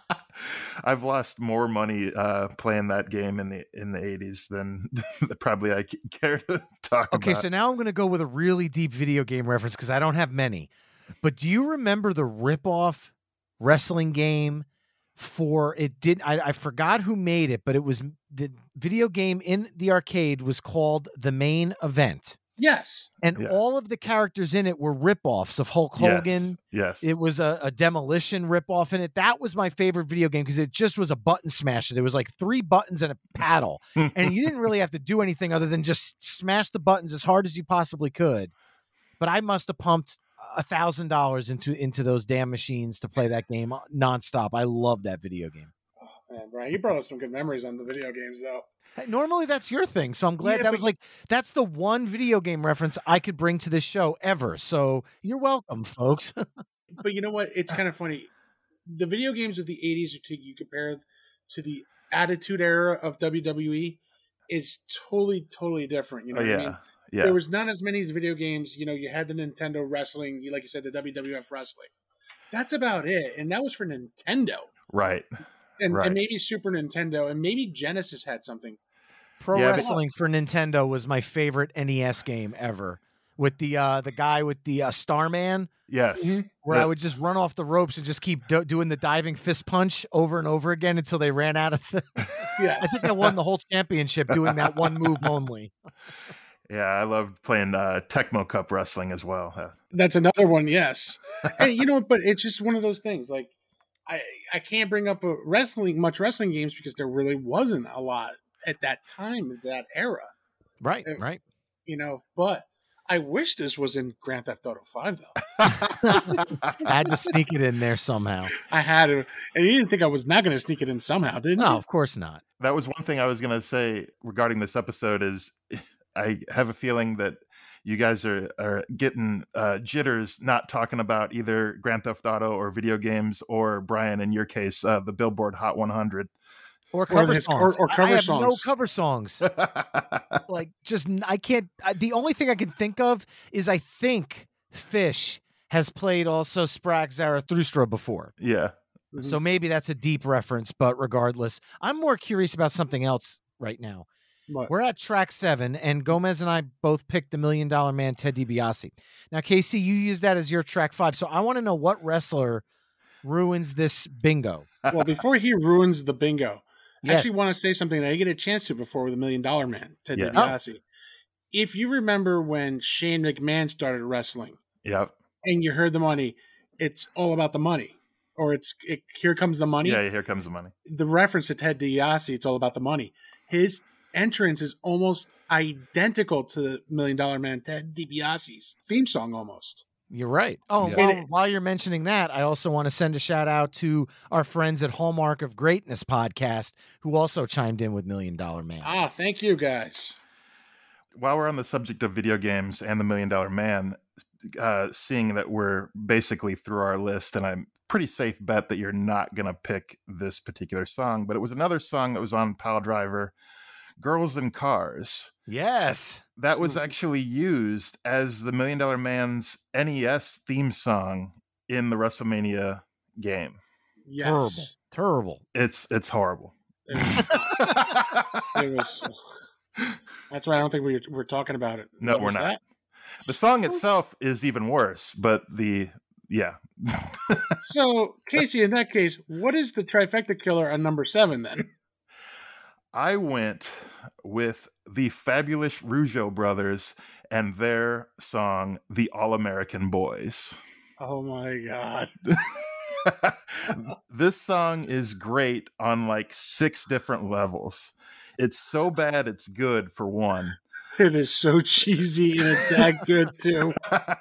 Speaker 5: I've lost more money uh, playing that game in the in the eighties than probably I care to talk
Speaker 1: Okay,
Speaker 5: about.
Speaker 1: so now I'm going to go with a really deep video game reference because I don't have many. But do you remember the rip-off wrestling game for it? Did I, I forgot who made it, but it was the video game in the arcade was called The Main Event.
Speaker 4: Yes.
Speaker 1: And
Speaker 5: Yeah.
Speaker 1: all of the characters in it were rip-offs of Hulk Hogan.
Speaker 5: Yes.
Speaker 1: It was a, a demolition ripoff in it. That was my favorite video game because it just was a button smasher. There was like three buttons and a paddle, and you didn't really have to do anything other than just smash the buttons as hard as you possibly could. But I must have pumped a thousand dollars into into those damn machines to play that game nonstop. I love that video game.
Speaker 4: Man, Brian, you brought up some good memories on the video games, though.
Speaker 1: Hey, normally that's your thing, so I'm glad
Speaker 4: Yeah,
Speaker 1: that
Speaker 4: but-
Speaker 1: was like that's the one video game reference I could bring to this show ever. So you're welcome, folks.
Speaker 4: But you know what? It's kind of funny. The video games of the eighties, you take you compare to the Attitude Era of W W E, is totally, totally different. You know
Speaker 5: Oh,
Speaker 4: what
Speaker 5: yeah.
Speaker 4: I mean?
Speaker 5: Yeah.
Speaker 4: There was not as many video games. You know, you had the Nintendo wrestling, you like you said, the W W F wrestling. That's about it, and that was for Nintendo,
Speaker 5: Right.
Speaker 4: and,
Speaker 5: Right.
Speaker 4: and maybe Super Nintendo, and maybe Genesis had something.
Speaker 1: Pro
Speaker 5: Yeah, but-
Speaker 1: Wrestling for Nintendo was my favorite N E S game ever. With the uh, the guy with the uh, Starman,
Speaker 5: Yes.
Speaker 4: Mhm.
Speaker 1: where
Speaker 5: The-
Speaker 1: I would just run off the ropes and just keep do- doing the diving fist punch over and over again until they ran out of the. I
Speaker 4: Yes.
Speaker 1: think I won the whole championship doing that one move only.
Speaker 5: Yeah, I loved playing uh, Tecmo Cup wrestling as well. Uh,
Speaker 4: That's another one, yes. And you know, but it's just one of those things. Like, I I can't bring up a wrestling much wrestling games because there really wasn't a lot at that time, that era.
Speaker 1: Right,
Speaker 4: Uh,
Speaker 1: right.
Speaker 4: You know, but I wish this was in Grand Theft Auto Five, though.
Speaker 1: I had to sneak it in there somehow.
Speaker 4: I had to, and you didn't think I was not going to sneak it in somehow, didn't
Speaker 1: No,
Speaker 4: you?
Speaker 1: of course not.
Speaker 5: that was one thing I was going to say regarding this episode is I have a feeling that you guys are, are getting uh, jitters not talking about either Grand Theft Auto or video games, or Brian, in your case, uh, the Billboard Hot one hundred.
Speaker 1: Or cover
Speaker 4: or this,
Speaker 1: songs.
Speaker 4: Or, or cover
Speaker 1: I have
Speaker 4: songs.
Speaker 1: no cover songs. Like, just, I can't, I, the only thing I can think of is I think Fish has played also Sprach Zarathustra before.
Speaker 5: Yeah.
Speaker 4: Mm-hmm.
Speaker 1: So maybe that's a deep reference, but regardless, I'm more curious about something else right now.
Speaker 4: What?
Speaker 1: We're at track seven, and Gomez and I both picked the Million Dollar Man, Ted DiBiase. Now, Casey, you used that as your track five, so I want to know what wrestler ruins this bingo.
Speaker 4: Well, before he ruins the bingo, I
Speaker 1: Yes.
Speaker 4: actually want to say something that I didn't get a chance to before with the Million Dollar Man, Ted
Speaker 5: Yeah.
Speaker 4: DiBiase. If you remember when Shane McMahon started wrestling,
Speaker 5: Yep.
Speaker 4: and you heard the money, it's all about the money, or it's it, here comes the money.
Speaker 5: Yeah, here comes the money.
Speaker 4: The reference to Ted DiBiase, it's all about the money. His entrance is almost identical to the Million Dollar Man, Ted DiBiase's theme song, almost.
Speaker 1: You're right. Oh,
Speaker 5: Yeah.
Speaker 1: well, while you're mentioning that, I also want to send a shout out to our friends at Hallmark of Greatness podcast, who also chimed in with Million Dollar Man.
Speaker 4: Ah, thank you, guys.
Speaker 5: While we're on the subject of video games and the Million Dollar Man, uh, seeing that we're basically through our list, and I'm pretty safe bet that you're not going to pick this particular song, but it was another song that was on Pile Driver, Girls and Cars.
Speaker 1: Yes.
Speaker 5: That was actually used as the Million Dollar Man's N E S theme song in the WrestleMania game.
Speaker 4: Yes.
Speaker 1: Terrible. Terrible.
Speaker 5: It's it's horrible.
Speaker 4: It was, it was that's why I don't think we were, we're talking about it.
Speaker 5: No,
Speaker 4: What
Speaker 5: we're
Speaker 4: was
Speaker 5: not.
Speaker 4: that?
Speaker 5: The song itself is even worse, but the yeah.
Speaker 4: So, Casey, in that case, what is the trifecta killer on number seven then?
Speaker 5: I went with the fabulous Rougeau brothers and their song, The All-American Boys.
Speaker 4: Oh my God.
Speaker 5: This song is great on like six different levels. It's so bad it's good, for one.
Speaker 4: It is so cheesy and it's that good too.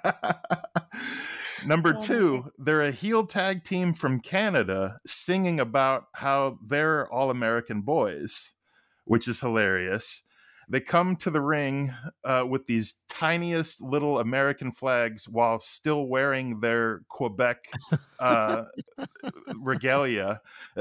Speaker 5: Number two, they're a heel tag team from Canada singing about how they're all-American boys, which is hilarious. They come to the ring uh, with these tiniest little American flags while still wearing their Quebec uh, regalia.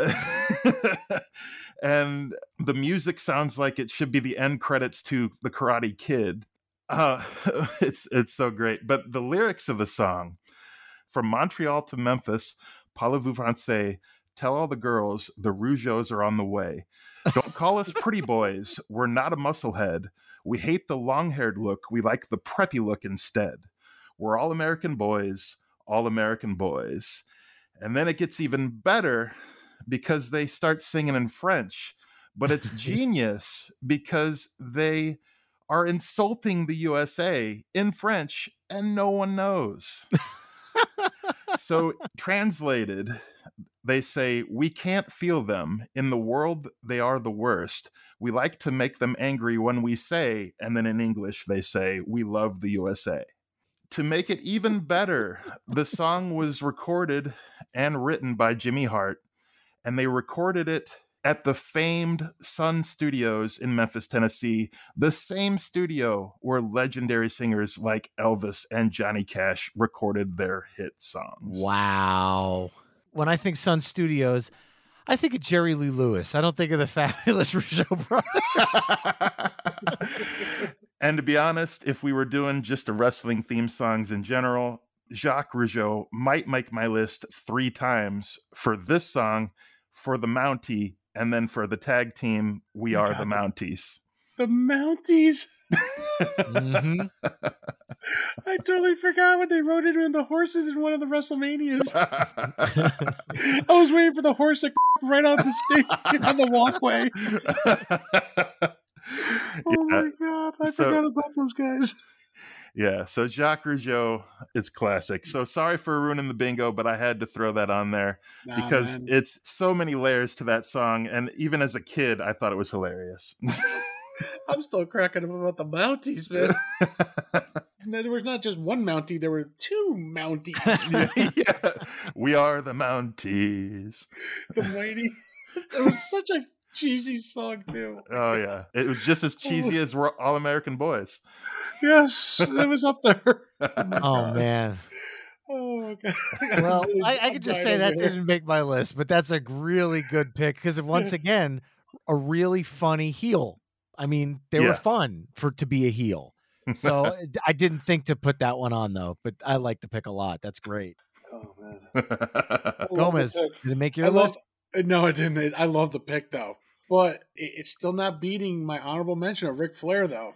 Speaker 5: And the music sounds like it should be the end credits to The Karate Kid. Uh, it's it's so great. But the lyrics of the song, from Montreal to Memphis, parlez-vous français, tell all the girls the Rougeaus are on the way. Don't call us pretty boys. We're not a musclehead. We hate the long-haired look. We like the preppy look instead. We're all American boys, all American boys. And then it gets even better because they start singing in French. But it's genius because they are insulting the U S A in French and no one knows. So translated, they say, we can't feel them. In the world, they are the worst. We like to make them angry when we say, and then in English, they say, we love the U S A. To make it even better, the song was recorded and written by Jimmy Hart, and they recorded it at the famed Sun Studios in Memphis, Tennessee, the same studio where legendary singers like Elvis and Johnny Cash recorded their hit songs.
Speaker 1: Wow. When I think Sun Studios, I think of Jerry Lee Lewis. I don't think of the fabulous Rougeau brothers.
Speaker 5: And to be honest, if we were doing just a wrestling theme songs in general, Jacques Rougeau might make my list three times for this song, for the Mountie, and then for the tag team, We Are the Mounties.
Speaker 4: The Mounties.
Speaker 1: Mm-hmm.
Speaker 4: I totally forgot when they wrote it in the horses in one of the WrestleManias. I was waiting for the horse to right on the stage on the walkway. Oh
Speaker 5: Yeah.
Speaker 4: my God, I
Speaker 5: So-
Speaker 4: forgot about those guys.
Speaker 5: Yeah, so Jacques Rougeau is classic. So sorry for ruining the bingo, but I had to throw that on there
Speaker 4: Nah,
Speaker 5: because
Speaker 4: man.
Speaker 5: it's so many layers to that song. And even as a kid, I thought it was hilarious.
Speaker 4: I'm still cracking up about the Mounties, man. No, there was not just one Mountie, there were two Mounties.
Speaker 5: Yeah. We are the Mounties.
Speaker 4: The mighty. It was such a cheesy song too.
Speaker 5: Oh yeah, it was just as cheesy as we're All American Boys.
Speaker 4: Yes, it was up there.
Speaker 1: Oh man.
Speaker 4: Oh, God.
Speaker 1: Well, I, I
Speaker 4: I'm
Speaker 1: could just
Speaker 4: dying
Speaker 1: say that
Speaker 4: over here.
Speaker 1: didn't make my list, but that's a really good pick because once again, a really funny heel. I mean, they
Speaker 5: Yeah.
Speaker 1: were fun for to be a heel. So I didn't think to put that one on though, but I like the pick a lot. That's great.
Speaker 4: Oh man, I love the
Speaker 1: Gomez,
Speaker 4: pick.
Speaker 1: did it make your
Speaker 4: I love-
Speaker 1: list?
Speaker 4: No, it didn't. I love the pick though, but it- it's still not beating my honorable mention of Ric Flair though.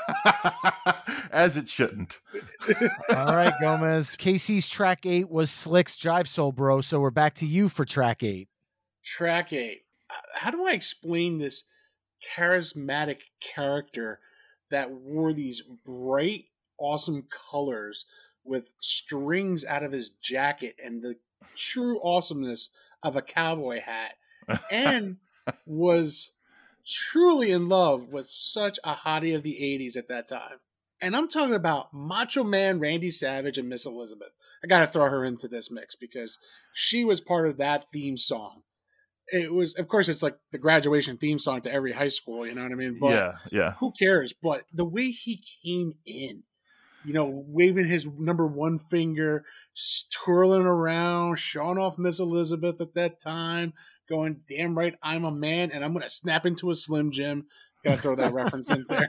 Speaker 5: As it shouldn't.
Speaker 1: All right, Gomez. K C's track eight was Slick's Jive Soul Bro, so we're back to you for track eight.
Speaker 4: Track eight. Uh, How do I explain this charismatic character that wore these bright, awesome colors with strings out of his jacket and the true awesomeness of a cowboy hat, and was truly in love with such a hottie of the eighties at that time? And I'm talking about Macho Man Randy Savage and Miss Elizabeth. I got to throw her into this mix because she was part of that theme song. It was, of course, it's like the graduation theme song to every high school, you know what I mean? But
Speaker 5: yeah, yeah.
Speaker 4: who cares? But the way he came in, you know, waving his number one finger, twirling around, showing off Miss Elizabeth at that time, going, damn right, I'm a man, and I'm going to snap into a Slim Jim. Got to throw that reference in there.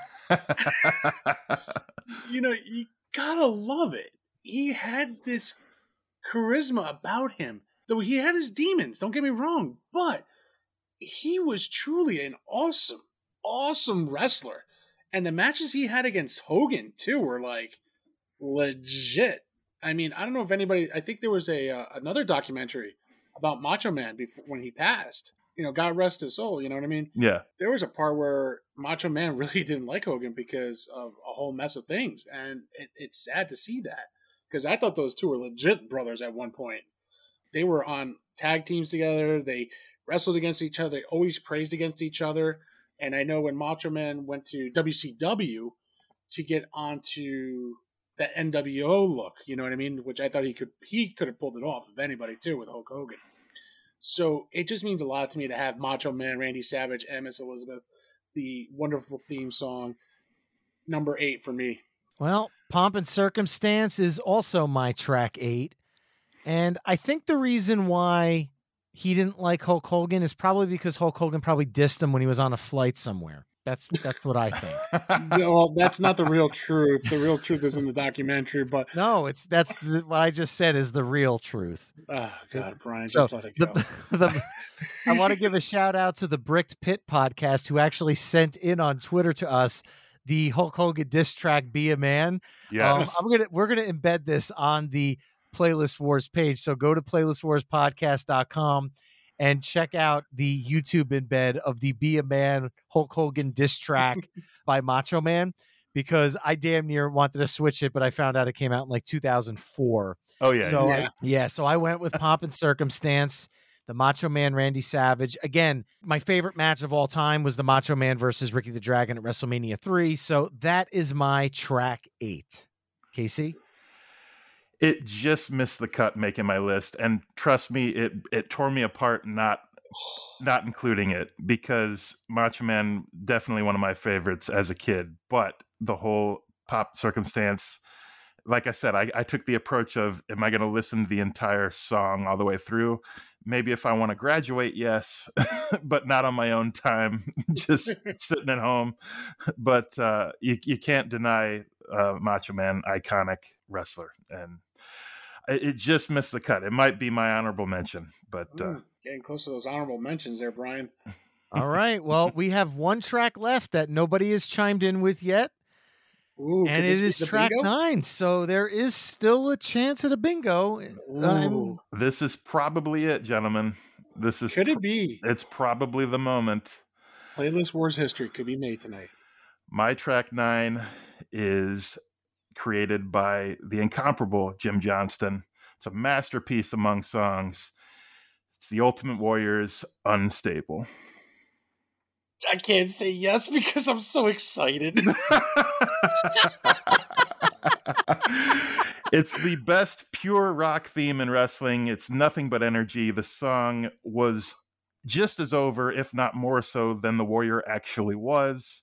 Speaker 4: You know, you gotta love it. He had this charisma about him, though he had his demons, don't get me wrong, but he was truly an awesome, awesome wrestler. And the matches he had against Hogan, too, were like legit. I mean, I don't know if anybody, I think there was a uh, another documentary about Macho Man before when he passed. You know, God rest his soul, you know what I mean?
Speaker 5: Yeah.
Speaker 4: There was a part where Macho Man really didn't like Hogan because of a whole mess of things. And it, it's sad to see that because I thought those two were legit brothers at one point. They were on tag teams together. They wrestled against each other. They always praised against each other. And I know when Macho Man went to W C W to get onto that N W O look, you know what I mean? Which I thought he could he could have pulled it off, if anybody, too, with Hulk Hogan. So it just means a lot to me to have Macho Man, Randy Savage, and Miss Elizabeth, the wonderful theme song, number eight for me.
Speaker 1: Well, Pomp and Circumstance is also my track eight. And I think the reason why he didn't like Hulk Hogan is probably because Hulk Hogan probably dissed him when he was on a flight somewhere. That's that's what I think.
Speaker 4: Well, that's not the real truth. The real truth is in the documentary, but
Speaker 1: No, it's that's the, what I just said is the real truth.
Speaker 4: oh God, Brian,
Speaker 1: So
Speaker 4: just let it go.
Speaker 1: the, the, I want to give a shout out to the Bricked Pit podcast who actually sent in on Twitter to us the Hulk Hogan diss track "Be a Man."
Speaker 5: Yes.
Speaker 1: Um, I'm gonna we're gonna embed this on the Playlist Wars page. So go to playlist wars podcast dot com and check out the YouTube embed of the Be a Man Hulk Hogan diss track by Macho Man, because I damn near wanted to switch it, but I found out it came out in like two thousand four.
Speaker 5: Oh yeah.
Speaker 1: So
Speaker 4: yeah.
Speaker 1: I, yeah, so I went with Pomp and Circumstance, the Macho Man Randy Savage. Again, my favorite match of all time was the Macho Man versus Ricky the Dragon at WrestleMania three. So that is my track eight. Casey?
Speaker 5: It just missed the cut making my list, and trust me, it it tore me apart not not including it, because Macho Man, definitely one of my favorites as a kid, but the whole Pop Circumstance, like I said, I, I took the approach of, am I going to listen to the entire song all the way through? Maybe if I want to graduate, yes, but not on my own time, just sitting at home. But uh, you, you can't deny uh, Macho Man, iconic wrestler. And it, it just missed the cut. It might be my honorable mention, but uh,
Speaker 4: Ooh, getting close to those honorable mentions there, Brian.
Speaker 1: All right. Well, we have one track left that nobody has chimed in with yet.
Speaker 4: Ooh, could
Speaker 1: And
Speaker 4: this
Speaker 1: it
Speaker 4: be
Speaker 1: is
Speaker 4: the
Speaker 1: track
Speaker 4: bingo?
Speaker 1: nine. So there is still a chance at a bingo. I'm-
Speaker 4: Ooh,
Speaker 5: this is probably it, gentlemen. This is
Speaker 4: could it
Speaker 5: pr-
Speaker 4: be?
Speaker 5: it's probably the moment.
Speaker 4: Playlist Wars history could be made tonight.
Speaker 5: My track nine is created by the incomparable Jim Johnston. It's a masterpiece among songs. It's the Ultimate Warrior's Unstable.
Speaker 4: I can't say yes because I'm so excited.
Speaker 5: It's the best pure rock theme in wrestling. It's nothing but energy. The song was just as over, if not more so, than the Warrior actually was.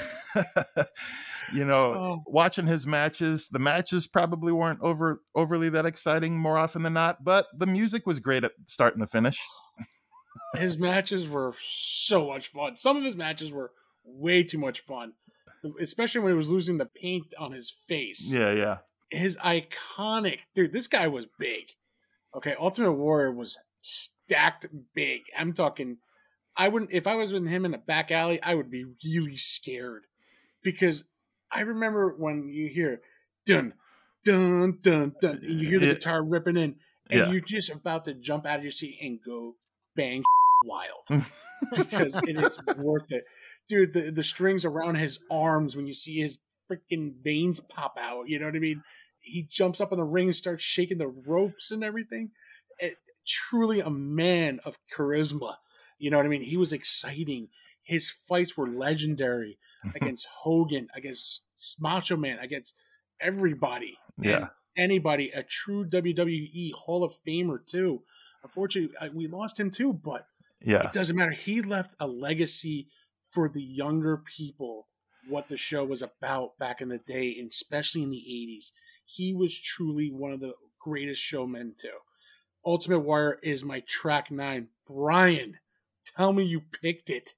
Speaker 5: You know, oh. watching his matches, the matches probably weren't over overly that exciting more often than not, but the music was great at start and the finish.
Speaker 4: His matches were so much fun. Some of his matches were way too much fun, especially when he was losing the paint on his face.
Speaker 5: Yeah, yeah.
Speaker 4: His iconic, dude, this guy was big. Okay, Ultimate Warrior was stacked big. I'm talking, I wouldn't, if I was with him in a back alley, I would be really scared. Because I remember when you hear dun, dun, dun, dun, and you hear the it, guitar ripping in, and yeah. you're just about to jump out of your seat and go bang wild. Because it is worth it. Dude, the, the strings around his arms when you see his freaking veins pop out, you know what I mean? He jumps up in the ring and starts shaking the ropes and everything. It, truly a man of charisma. You know what I mean? He was exciting. His fights were legendary. Against Hogan, against Macho Man, against everybody.
Speaker 5: Yeah.
Speaker 4: Anybody, a true W W E Hall of Famer, too. Unfortunately, we lost him, too, but
Speaker 5: yeah,
Speaker 4: it doesn't matter. He left a legacy for the younger people, what the show was about back in the day, and especially in the eighties. He was truly one of the greatest showmen, too. Ultimate Warrior is my track nine. Brian, tell me you picked it.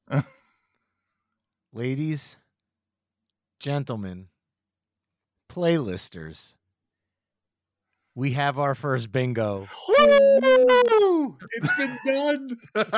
Speaker 1: Ladies, gentlemen, playlisters, we have our first bingo.
Speaker 4: Woo! It's been done.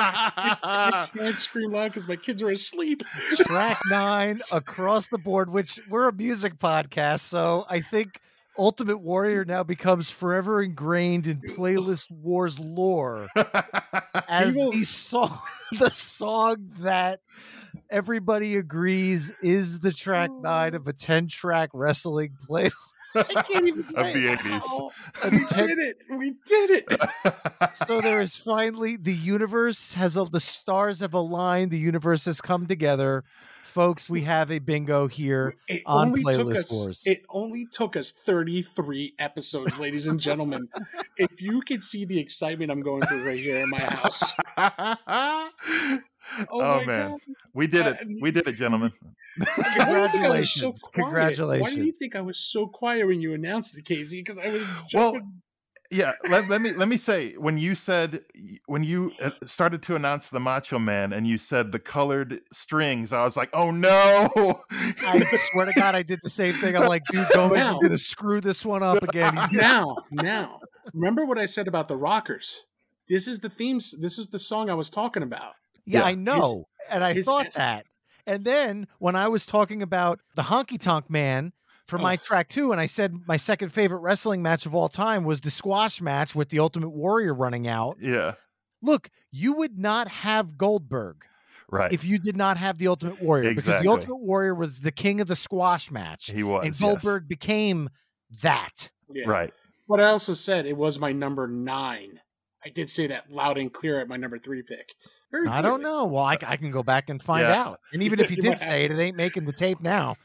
Speaker 4: I can't scream loud because my kids are asleep.
Speaker 1: Track nine across the board, which we're a music podcast, so I think Ultimate Warrior now becomes forever ingrained in Playlist Wars lore as the song, the song that everybody agrees is the track nine of a ten-track wrestling playlist. I can't even say
Speaker 5: of the eighties.
Speaker 4: Oh, we ten- did it. We did it.
Speaker 1: So there is finally the universe has a, the stars have aligned. The universe has come together. Folks, we have a bingo here it on Playlist
Speaker 4: us,
Speaker 1: Wars.
Speaker 4: It only took us thirty-three episodes, ladies and gentlemen. If you could see the excitement I'm going through right here in my house.
Speaker 5: oh, oh man. God. We did it. We did it, gentlemen.
Speaker 1: Congratulations.
Speaker 4: So
Speaker 1: Congratulations.
Speaker 4: Why do you think I was so quiet when you announced it, Casey? Because I was jumping.
Speaker 5: Well, yeah, let, let me let me say, when you said, when you started to announce the Macho Man and you said the colored strings, I was like, oh no.
Speaker 1: I swear to God, I did the same thing. I'm like, dude, Gomez now, is going to screw this one up again. He's
Speaker 4: now, now, remember what I said about the Rockers? This is the themes. This is the song I was talking about.
Speaker 1: Yeah, yeah. I know. His, and I his, thought his, that. And then when I was talking about the Honky Tonk Man for my oh. track two, and I said my second favorite wrestling match of all time was the squash match with the Ultimate Warrior running out.
Speaker 5: Yeah.
Speaker 1: Look, you would not have Goldberg
Speaker 5: right
Speaker 1: if you did not have the Ultimate Warrior.
Speaker 5: Exactly.
Speaker 1: Because the Ultimate Warrior was the king of the squash match.
Speaker 5: He was.
Speaker 1: And Goldberg
Speaker 5: yes.
Speaker 1: became that.
Speaker 4: Yeah.
Speaker 5: Right.
Speaker 4: But I also said it was my number nine. I did say that loud and clear at my number three pick. Very
Speaker 1: I don't know. Well, I, I can go back and find yeah. out. And even if you did say it, it ain't making the tape now.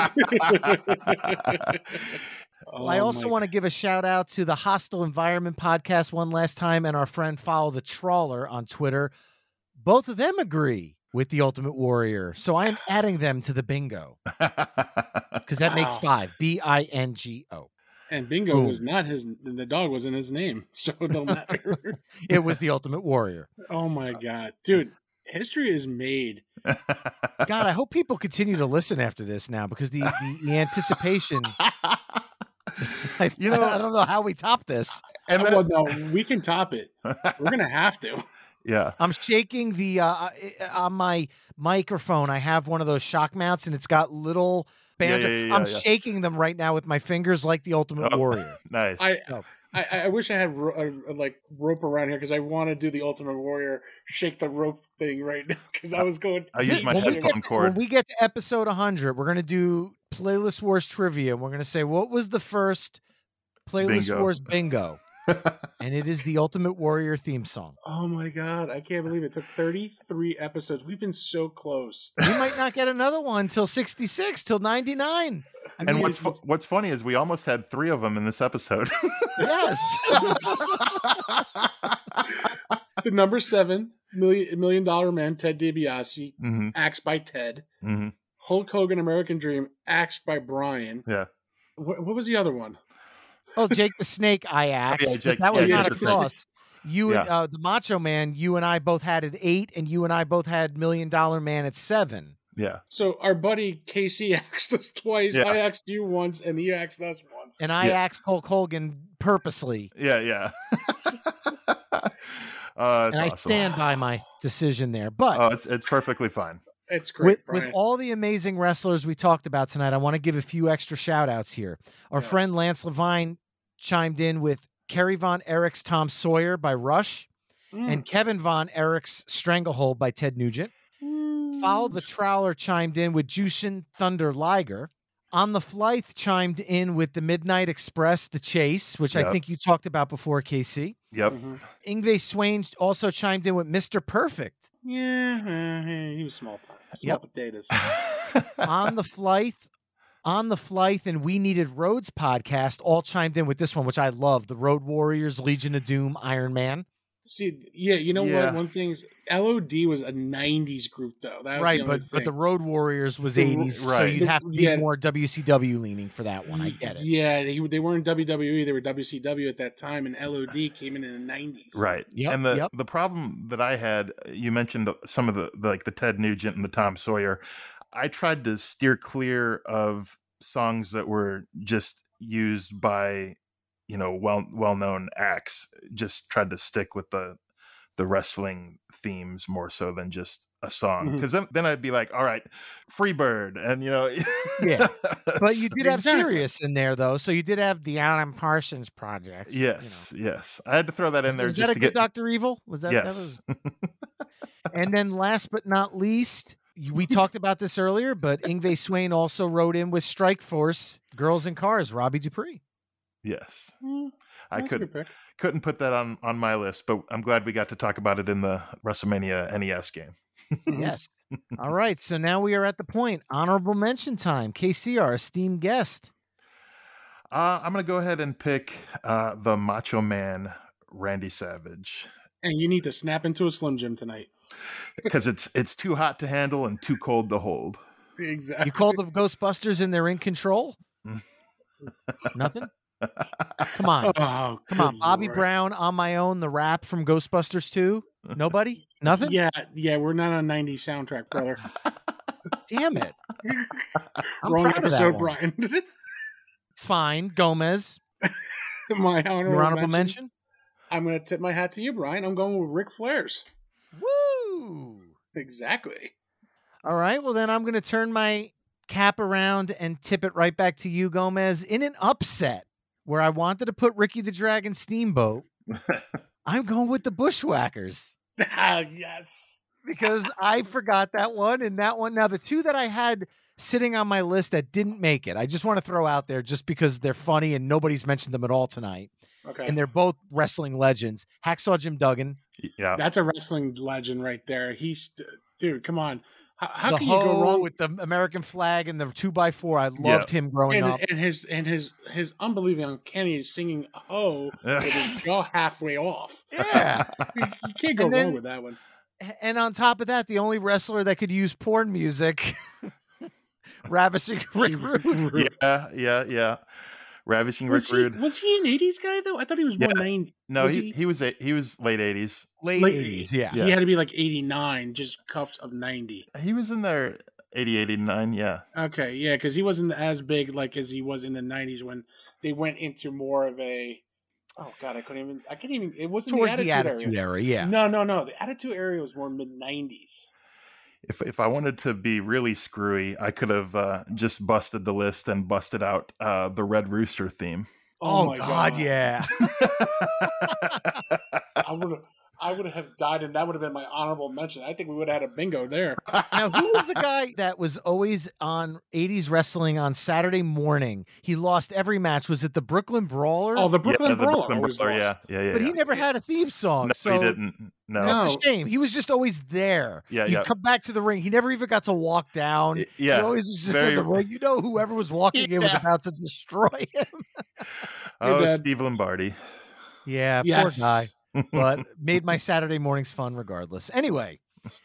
Speaker 1: Well, I also want to give a shout out to the Hostile Environment podcast one last time and our friend Follow the Trawler on Twitter. Both of them agree with the Ultimate Warrior. So I am adding them to the bingo because that wow. makes five. B I N G O.
Speaker 4: And bingo Boom. was not his, the dog wasn't his name, so it don't matter.
Speaker 1: It was the Ultimate Warrior.
Speaker 4: Oh my God. Dude, history is made.
Speaker 1: God, I hope people continue to listen after this now because the, the, the anticipation. I, you know, I don't know how we top this.
Speaker 4: And well, no, we can top it. We're going to have to.
Speaker 5: Yeah.
Speaker 1: I'm shaking the, uh, on my microphone, I have one of those shock mounts and it's got little bands. Yeah, yeah, yeah, I'm yeah. shaking them right now with my fingers like the Ultimate
Speaker 5: oh,
Speaker 1: Warrior.
Speaker 5: Nice.
Speaker 4: I, oh. I I wish I had ro- a, a, like rope around here because I want to do the Ultimate Warrior shake the rope thing right now because I was going.
Speaker 5: I use my headphone cord.
Speaker 1: When we get to episode one hundred, we're going to do Playlist Wars trivia. And we're going to say what was the first Playlist bingo. Wars bingo, and it is the Ultimate Warrior theme song.
Speaker 4: Oh my God, I can't believe it took thirty-three episodes. We've been so close.
Speaker 1: We might not get another one till sixty-six, till ninety-nine. I
Speaker 5: and
Speaker 1: mean,
Speaker 5: what's fu- what's funny is we almost had three of them in this episode.
Speaker 1: Yes.
Speaker 4: The number seven Million Million Dollar Man, Ted DiBiase,
Speaker 5: Mm-hmm.
Speaker 4: axed by Ted.
Speaker 5: Mm-hmm.
Speaker 4: Hulk Hogan, American Dream, axed by Brian.
Speaker 5: Yeah.
Speaker 4: What, what was the other one?
Speaker 1: Oh, Jake the Snake, I axed.
Speaker 5: yeah,
Speaker 1: but
Speaker 5: Jake-
Speaker 1: that was
Speaker 4: yeah,
Speaker 1: not
Speaker 4: Jake
Speaker 1: a
Speaker 4: the Snake.
Speaker 1: cross. You and
Speaker 5: Yeah.
Speaker 1: uh, the Macho Man, you and I both had at eight, and you and I both had Million Dollar Man at seven.
Speaker 5: Yeah.
Speaker 4: So our buddy Casey axed us twice.
Speaker 5: Yeah.
Speaker 4: I axed you once, and he axed us once.
Speaker 1: And I
Speaker 5: Yeah.
Speaker 1: axed Hulk Hogan purposely.
Speaker 5: Yeah. Yeah. uh, that's
Speaker 1: and I
Speaker 5: awesome.
Speaker 1: stand by my decision there. But
Speaker 5: Oh, it's it's perfectly fine.
Speaker 4: It's great,
Speaker 1: with,
Speaker 4: Brian.
Speaker 1: with all the amazing wrestlers we talked about tonight, I want to give a few extra shout outs here. Our
Speaker 4: Yes.
Speaker 1: friend Lance Levine chimed in with Kerry Von Erich's Tom Sawyer by Rush
Speaker 4: Mm.
Speaker 1: and Kevin Von Erich's Stranglehold by Ted Nugent. Follow the Trowler chimed in with Jushin Thunder Liger. On the Flythe chimed in with the Midnight Express, The Chase, which I
Speaker 5: Yep.
Speaker 1: think you talked about before, K C.
Speaker 5: Yep.
Speaker 4: Mhm.
Speaker 1: Ingve Swain also chimed in with Mister Perfect.
Speaker 4: Yeah, uh, he was small time. Small
Speaker 1: Yep.
Speaker 4: potatoes.
Speaker 1: On the Flythe, on the Flythe, and We Needed Roads podcast all chimed in with this one, which I love. The Road Warriors, Legion of Doom, Iron Man.
Speaker 4: See, yeah, you know
Speaker 5: Yeah.
Speaker 4: what? One thing is, L O D was a nineties group, though. That was
Speaker 1: Right,
Speaker 4: the only
Speaker 1: but but the
Speaker 4: thing.
Speaker 1: Road Warriors was
Speaker 4: The-
Speaker 1: eighties, so
Speaker 5: right.
Speaker 1: you'd have to be
Speaker 4: Yeah.
Speaker 1: more W C W leaning for that one. I get it.
Speaker 4: Yeah, they, they weren't W W E; they were W C W at that time, and L O D came in in the nineties.
Speaker 5: Right.
Speaker 1: Yep,
Speaker 5: and the
Speaker 1: yep.
Speaker 5: the problem that I had, you mentioned some of the, the like the Ted Nugent and the Tom Sawyer. I tried to steer clear of songs that were just used by, you know, well well known acts. Just tried to stick with the the wrestling themes more so than just a song.
Speaker 4: Mhm.
Speaker 5: Because then, then I'd be like, all right, Freebird, and you know,
Speaker 1: Yeah. But you did have
Speaker 4: Exactly.
Speaker 1: Sirius in there, though. So you did have the Alan Parsons project. you know.
Speaker 5: yes, yes, I had to throw that in there
Speaker 1: Was
Speaker 5: just
Speaker 1: that a
Speaker 5: to
Speaker 1: good
Speaker 5: get.
Speaker 1: Doctor Evil? Was that? that
Speaker 5: Yes.
Speaker 1: was... And then last but not least, you- we talked about this earlier, but Ingve Swain also wrote in with Strike Force, Girls in Cars, Robbie Dupree.
Speaker 5: Yes.
Speaker 4: Mm,
Speaker 5: I
Speaker 4: that's a
Speaker 5: could
Speaker 4: good pick.
Speaker 5: couldn't put that on on my list, but I'm glad we got to talk about it in the WrestleMania N E S game.
Speaker 4: Mhm.
Speaker 1: Yes. All right. So now we are at the point. Honorable mention time. K C, our esteemed guest.
Speaker 5: Uh, I'm gonna go ahead and pick uh, the Macho Man Randy Savage
Speaker 4: And you need to snap into a Slim Jim tonight.
Speaker 5: because it's it's too hot to handle and too cold to hold.
Speaker 4: Exactly.
Speaker 1: You called the Ghostbusters and they're in control? Nothing? Come on.
Speaker 4: Oh,
Speaker 1: Come
Speaker 4: good
Speaker 1: on. Bobby
Speaker 4: Lord.
Speaker 1: Brown, On My Own, the rap from Ghostbusters two. Nobody? Nothing?
Speaker 4: Yeah, yeah, we're not on nineties soundtrack, brother.
Speaker 1: Damn it. I'm
Speaker 4: Wrong
Speaker 1: proud of that
Speaker 4: episode,
Speaker 1: one.
Speaker 4: Brian.
Speaker 1: Fine. Gomez.
Speaker 4: My honorable,
Speaker 1: Your honorable
Speaker 4: mention,
Speaker 1: mention?
Speaker 4: I'm going to tip my hat to you, Brian. I'm going with Ric Flair's.
Speaker 1: Woo!
Speaker 4: Exactly.
Speaker 1: All right. Well, then I'm going to turn my cap around and tip it right back to you, Gomez, in an upset where I wanted to put Ricky the Dragon Steamboat. I'm going with the Bushwhackers
Speaker 4: Ah, yes.
Speaker 1: because I forgot that one and that one. Now, the two that I had sitting on my list that didn't make it, I just want to throw out there just because they're funny and nobody's mentioned them at all tonight.
Speaker 4: Okay.
Speaker 1: And they're both wrestling legends. Hacksaw Jim Duggan,
Speaker 5: Yeah,
Speaker 4: That's a wrestling legend right there. He's, dude, come on. How, how
Speaker 1: the
Speaker 4: can you go
Speaker 1: hoe
Speaker 4: wrong
Speaker 1: with the American flag and the two by four. I loved
Speaker 5: Yeah.
Speaker 1: him growing
Speaker 4: and,
Speaker 1: up.
Speaker 4: and his and his his unbelievable uncanny singing "Oh" with his jaw halfway off.
Speaker 1: Yeah.
Speaker 4: You, you can't go
Speaker 1: And then-
Speaker 4: wrong with that one.
Speaker 1: And on top of that, the only wrestler that could use porn music, Ravishing Rick Rude.
Speaker 5: yeah, yeah, yeah. Ravishing Rick
Speaker 4: Was he,
Speaker 5: Rude.
Speaker 4: was he an eighties guy though? I thought he was
Speaker 5: Yeah.
Speaker 4: more ninety.
Speaker 5: No,
Speaker 4: was
Speaker 5: he,
Speaker 4: he-
Speaker 5: he was a, he was late eighties.
Speaker 1: Late
Speaker 4: Late
Speaker 1: eighties, yeah.
Speaker 5: Yeah.
Speaker 4: He had to be like eighty-nine, just cuffs of ninety.
Speaker 5: He was in there eighty, eighty-nine. Yeah,
Speaker 4: Okay, yeah, because he wasn't as big like as he was in the nineties when they went into more of a. Oh God, I couldn't even. I can't even. It wasn't
Speaker 1: Towards
Speaker 4: the
Speaker 1: the
Speaker 4: attitude,
Speaker 1: Attitude
Speaker 4: era.
Speaker 1: Era, yeah.
Speaker 4: No, no, no. The attitude area was more mid nineties.
Speaker 5: if if I wanted to be really screwy, I could have uh, just busted the list and busted out uh, the Red Rooster theme.
Speaker 1: Oh,
Speaker 4: my
Speaker 1: God, yeah.
Speaker 4: I would have. I would have died, and that would have been my honorable mention. I think we would have had a bingo there.
Speaker 1: Now, who was the guy that was always on eighties wrestling on Saturday morning? He lost every match. Was it the Brooklyn Brawler?
Speaker 4: Oh, the Brooklyn
Speaker 5: yeah, the
Speaker 4: Brawler.
Speaker 5: Brooklyn
Speaker 4: always
Speaker 5: Brawler,
Speaker 4: lost.
Speaker 5: yeah, yeah, yeah.
Speaker 1: but he
Speaker 5: yeah.
Speaker 1: never had a theme song.
Speaker 5: No,
Speaker 1: so
Speaker 5: he didn't. No.
Speaker 4: No.
Speaker 1: It's a shame. He was just always there.
Speaker 5: Yeah,
Speaker 1: He'd
Speaker 5: yeah.
Speaker 1: come back to the ring. He never even got to walk down.
Speaker 5: Y- yeah,
Speaker 1: He always was just
Speaker 5: very-
Speaker 1: in the ring. You know, whoever was walking in was
Speaker 5: Yeah.
Speaker 1: about to destroy him.
Speaker 5: Oh,
Speaker 4: Dad.
Speaker 5: Steve Lombardi.
Speaker 1: Yeah,
Speaker 4: Yes.
Speaker 1: poor guy. but made my Saturday mornings fun regardless. Anyway,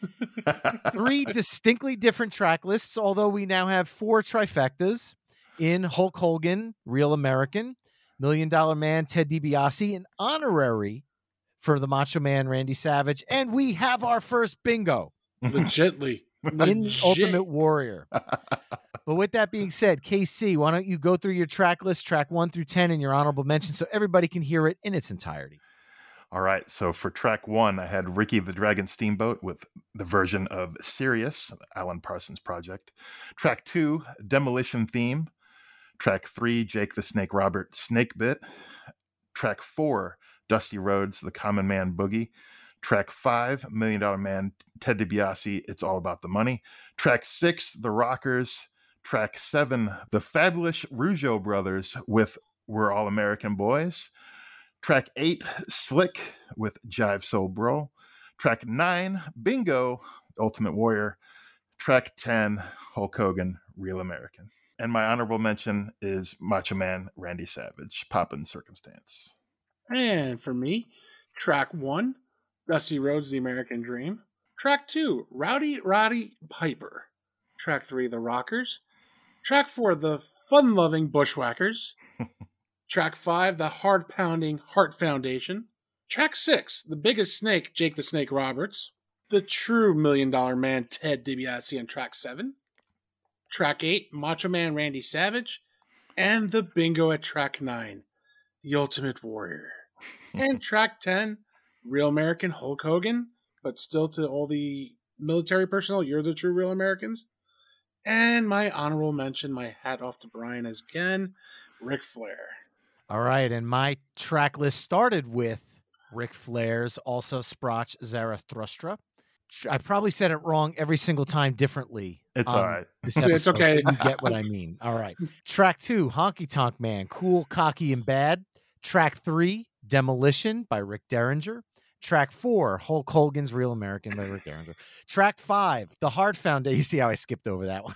Speaker 1: three distinctly different track lists, although we now have four trifectas in Hulk Hogan, Real American, Million Dollar Man, Ted DiBiase, an honorary for the Macho Man, Randy Savage, and we have our first bingo.
Speaker 4: Legitly.
Speaker 1: In the Ultimate Warrior. But with that being said, K C, why don't you go through your track list, track one through ten, and your honorable mention so everybody can hear it in its entirety.
Speaker 5: All right. So for track one, I had Ricky the Dragon Steamboat with the version of Sirius, Alan Parsons Project. Track two, Demolition Theme. Track three, Jake the Snake Robert Snakebit. Track four, Dusty Rhodes, The Common Man Boogie. Track five, Million Dollar Man, Ted DiBiase, It's All About the Money. Track six, The Rockers. Track seven, The Fabulous Rougeau Brothers with We're All American Boys. Track eight, Slick with Jive Soul Bro. Track nine, Bingo, Ultimate Warrior. Track ten, Hulk Hogan, Real American. And my honorable mention is Macho Man Randy Savage, Poppin' Circumstance.
Speaker 4: And for me, track one, Dusty Rhodes, The American Dream. Track two, Rowdy Roddy Piper. Track three, The Rockers. Track four, The Fun-Loving Bushwhackers. Track five, The Hard-Pounding Heart Foundation. Track six, The Biggest Snake, Jake the Snake Roberts. The True Million Dollar Man, Ted DiBiase on track seven. Track eight, Macho Man Randy Savage. And the bingo at track nine, The Ultimate Warrior. And track ten, Real American Hulk Hogan, but still to all the military personnel, you're the true real Americans. And my honorable mention, my hat off to Brian as again, Ric Flair.
Speaker 1: All right, and my track list started with Ric Flair's also Sprach Zarathustra. I probably said it wrong every single time differently.
Speaker 5: It's all right.
Speaker 4: It's okay.
Speaker 1: You get what I mean. All right. Track two, Honky Tonk Man, Cool, Cocky, and Bad. Track three, Demolition by Rick Derringer. Track four, Hulk Hogan's Real American by Rick Derringer. Track five, The Hard Foundation. You see how I skipped over that one?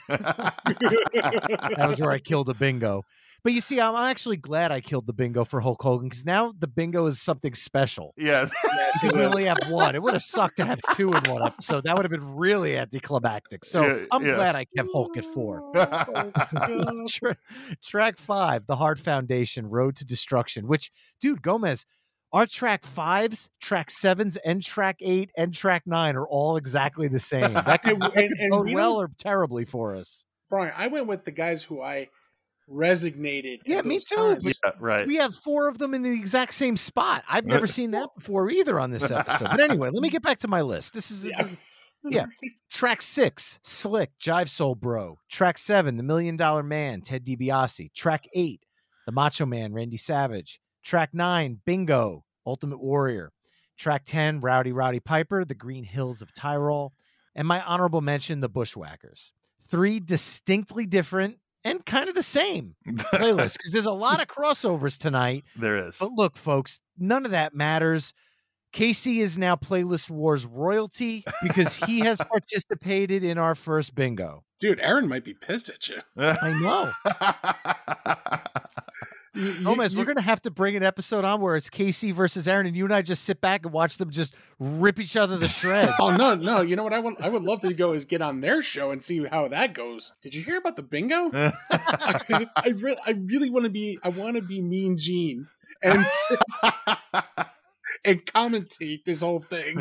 Speaker 1: That was where I killed a bingo. But you see, I'm actually glad I killed the bingo for Hulk Hogan because now the bingo is something special.
Speaker 5: Yeah.
Speaker 1: Because we only have one. It would have sucked to have two in one episode. That would have been really anticlimactic. So
Speaker 5: Yeah,
Speaker 1: I'm
Speaker 5: yeah.
Speaker 1: glad I kept Hulk at four.
Speaker 4: Oh,
Speaker 1: Tra- track five, The Hard Foundation, Road to Destruction, which, dude, Gomez, our track fives, track sevens, and track eight, and track nine are all exactly the same. That could, that
Speaker 4: And-
Speaker 1: could
Speaker 4: and
Speaker 1: bode
Speaker 4: really-
Speaker 1: well or terribly for us.
Speaker 4: Brian, I went with the guys who I resignated.
Speaker 1: Yeah,
Speaker 4: at
Speaker 1: me
Speaker 4: those
Speaker 1: too,
Speaker 4: times.
Speaker 1: but-
Speaker 5: Yeah, right.
Speaker 1: We have four of them in the exact same spot. I've never seen that before either on this episode. But anyway, let me get back to my list. This is,
Speaker 4: Yeah.
Speaker 1: this is- yeah. Track six, Slick, Jive Soul Bro. Track seven, The Million Dollar Man, Ted DiBiase. Track eight, The Macho Man, Randy Savage. Track nine, Bingo, Ultimate Warrior. Track ten, Rowdy Roddy Piper, The Green Hills of Tyrol. And my honorable mention, The Bushwhackers. Three distinctly different and kind of the same playlist because there's a lot of crossovers tonight.
Speaker 5: There is.
Speaker 1: But look, folks, none of that matters. Casey is now Playlist Wars royalty because he has participated in our first bingo.
Speaker 4: Dude, Aaron might be pissed at you.
Speaker 1: I know.
Speaker 4: You- you-
Speaker 1: Gomez,
Speaker 4: you-
Speaker 1: we're going to have to bring an episode on where it's Casey versus Aaron, and you and I just sit back and watch them just rip each other to shreds.
Speaker 4: Oh no, no! You know what I want? I would love to go is get on their show and see how that goes. Did you hear about the bingo? I, I, re- I really want to be. I want to be Mean Gene and sit- and commentate this whole thing.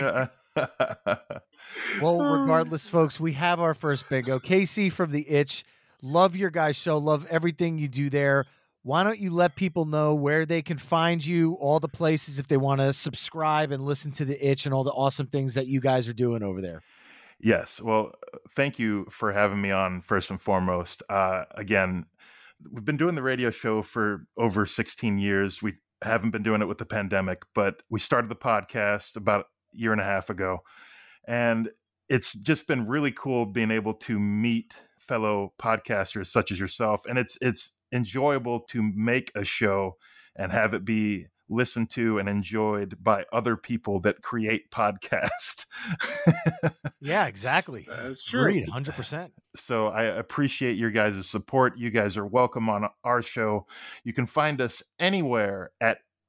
Speaker 1: Well, regardless, folks, we have our first bingo. Casey from The Itch, love your guys' show. Love everything you do there. Why don't you let people know where they can find you, all the places if they want to subscribe and listen to The Itch and all the awesome things that you guys are doing over there?
Speaker 5: Yes. Well, thank you for having me on first and foremost. Uh, again, we've been doing the radio show for over sixteen years. We haven't been doing it with the pandemic, but we started the podcast about a year and a half ago. And it's just been really cool being able to meet fellow podcasters such as yourself. And it's, it's enjoyable to make a show and have it be listened to and enjoyed by other people that create podcasts.
Speaker 1: Yeah, exactly.
Speaker 4: That's true.
Speaker 1: Agreed, one hundred percent.
Speaker 5: So I appreciate your guys' support. You guys are welcome on our show. You can find us anywhere at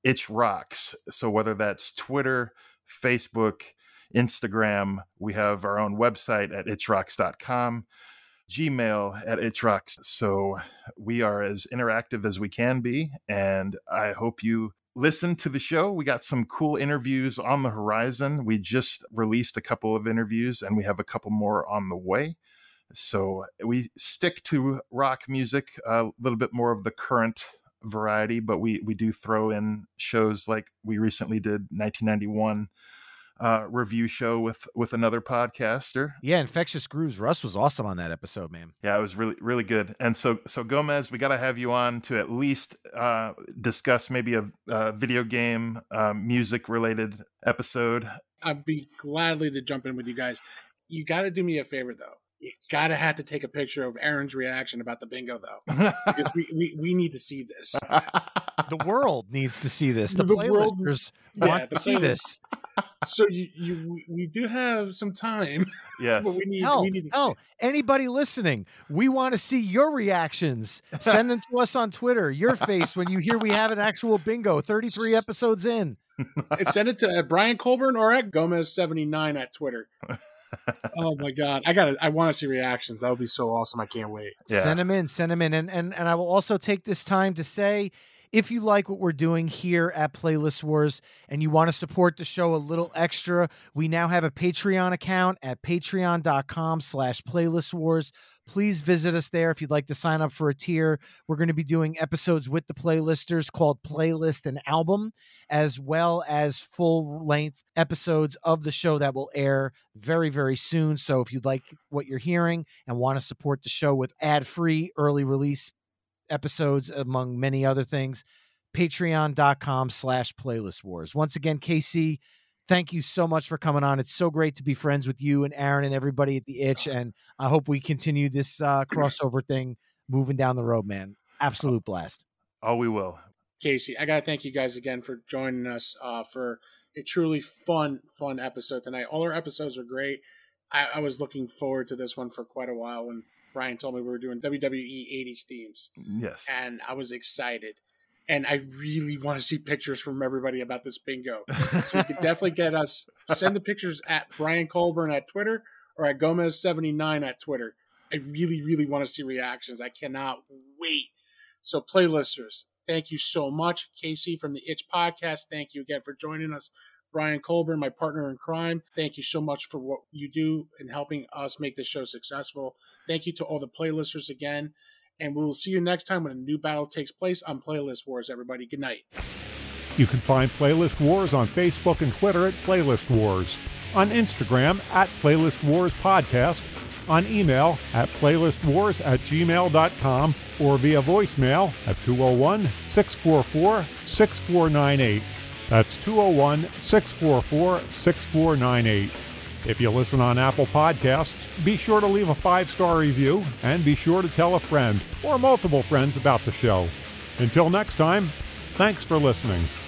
Speaker 5: Itch Rocks. So whether that's Twitter, Facebook, Instagram, we have our own website at itch rocks dot com, Gmail at itchrocks. So we are as interactive as we can be, and I hope you listen to the show. We got some cool interviews on the horizon. We just released a couple of interviews, and we have a couple more on the way. So we stick to rock music, a little bit more of the current variety, but we we do throw in shows like we recently did nineteen ninety-one uh, review show with with another podcaster.
Speaker 1: Yeah, Infectious Grooves. Russ was awesome on that episode, man.
Speaker 5: Yeah, it was really really good. And so so Gomez, we got to have you on to at least uh, discuss maybe a, a video game uh, music related episode.
Speaker 4: I'd be gladly to jump in with you guys. You got to do me a favor though. You gotta have to take a picture of Aaron's reaction about the bingo, though, because we, we, we need to see this.
Speaker 1: The world needs to see this. The,
Speaker 4: The
Speaker 1: playlisters
Speaker 4: world-
Speaker 1: want
Speaker 4: yeah,
Speaker 1: to
Speaker 4: the
Speaker 1: see
Speaker 4: playlist-
Speaker 1: this.
Speaker 4: So you, you we- we do have some time,
Speaker 5: Yes.
Speaker 4: but we need
Speaker 1: Hell,
Speaker 4: we need to see.
Speaker 1: hell, anybody listening, we want to see your reactions. Send them to us on Twitter. Your face when you hear we have an actual bingo. thirty-three episodes in.
Speaker 4: And send it to at Brian Colburn or at Gomez seventy-nine at Twitter. Oh my God, I got to I want to see reactions. That would be so awesome. I can't wait.
Speaker 5: Yeah.
Speaker 1: Send them in. Send them in. And, and and I will also take this time to say, if you like what we're doing here at Playlist Wars and you want to support the show a little extra, we now have a Patreon account at patreon.com slash playlist wars. Please visit us there if you'd like to sign up for a tier. We're going to be doing episodes with the playlisters called Playlist and Album, as well as full-length episodes of the show that will air very, very soon. So if you'd like what you're hearing and want to support the show with ad-free early release episodes, among many other things, patreon.com slash playlist wars. Once again, K C, thank you so much for coming on. It's so great to be friends with you and Aaron and everybody at the Itch, and I hope we continue this uh, crossover thing moving down the road, man. Absolute blast.
Speaker 5: Oh, we will.
Speaker 4: Casey, I gotta thank you guys again for joining us uh, for a truly fun, fun episode tonight. All our episodes are great. I, I was looking forward to this one for quite a while when Brian told me we were doing W W E eighties themes,
Speaker 5: Yes.
Speaker 4: and I was excited. And I really want to see pictures from everybody about this bingo. So you can definitely get us, send the pictures at Brian Colburn at Twitter or at Gomez seventy-nine at Twitter. I really, really want to see reactions. I cannot wait. So playlisters, thank you so much. Casey from the Itch Podcast, thank you again for joining us. Brian Colburn, my partner in crime, thank you so much for what you do in helping us make this show successful. Thank you to all the playlisters again. And we will see you next time when a new battle takes place on Playlist Wars, everybody. Good night.
Speaker 3: You can find Playlist Wars on Facebook and Twitter at Playlist Wars, on Instagram at Playlist Wars Podcast, on email at playlistwars at gmail dot com, or via voicemail at two oh one, six four four, six four nine eight. That's two oh one, six four four, six four nine eight. If you listen on Apple Podcasts, be sure to leave a five-star review and be sure to tell a friend or multiple friends about the show. Until next time, thanks for listening.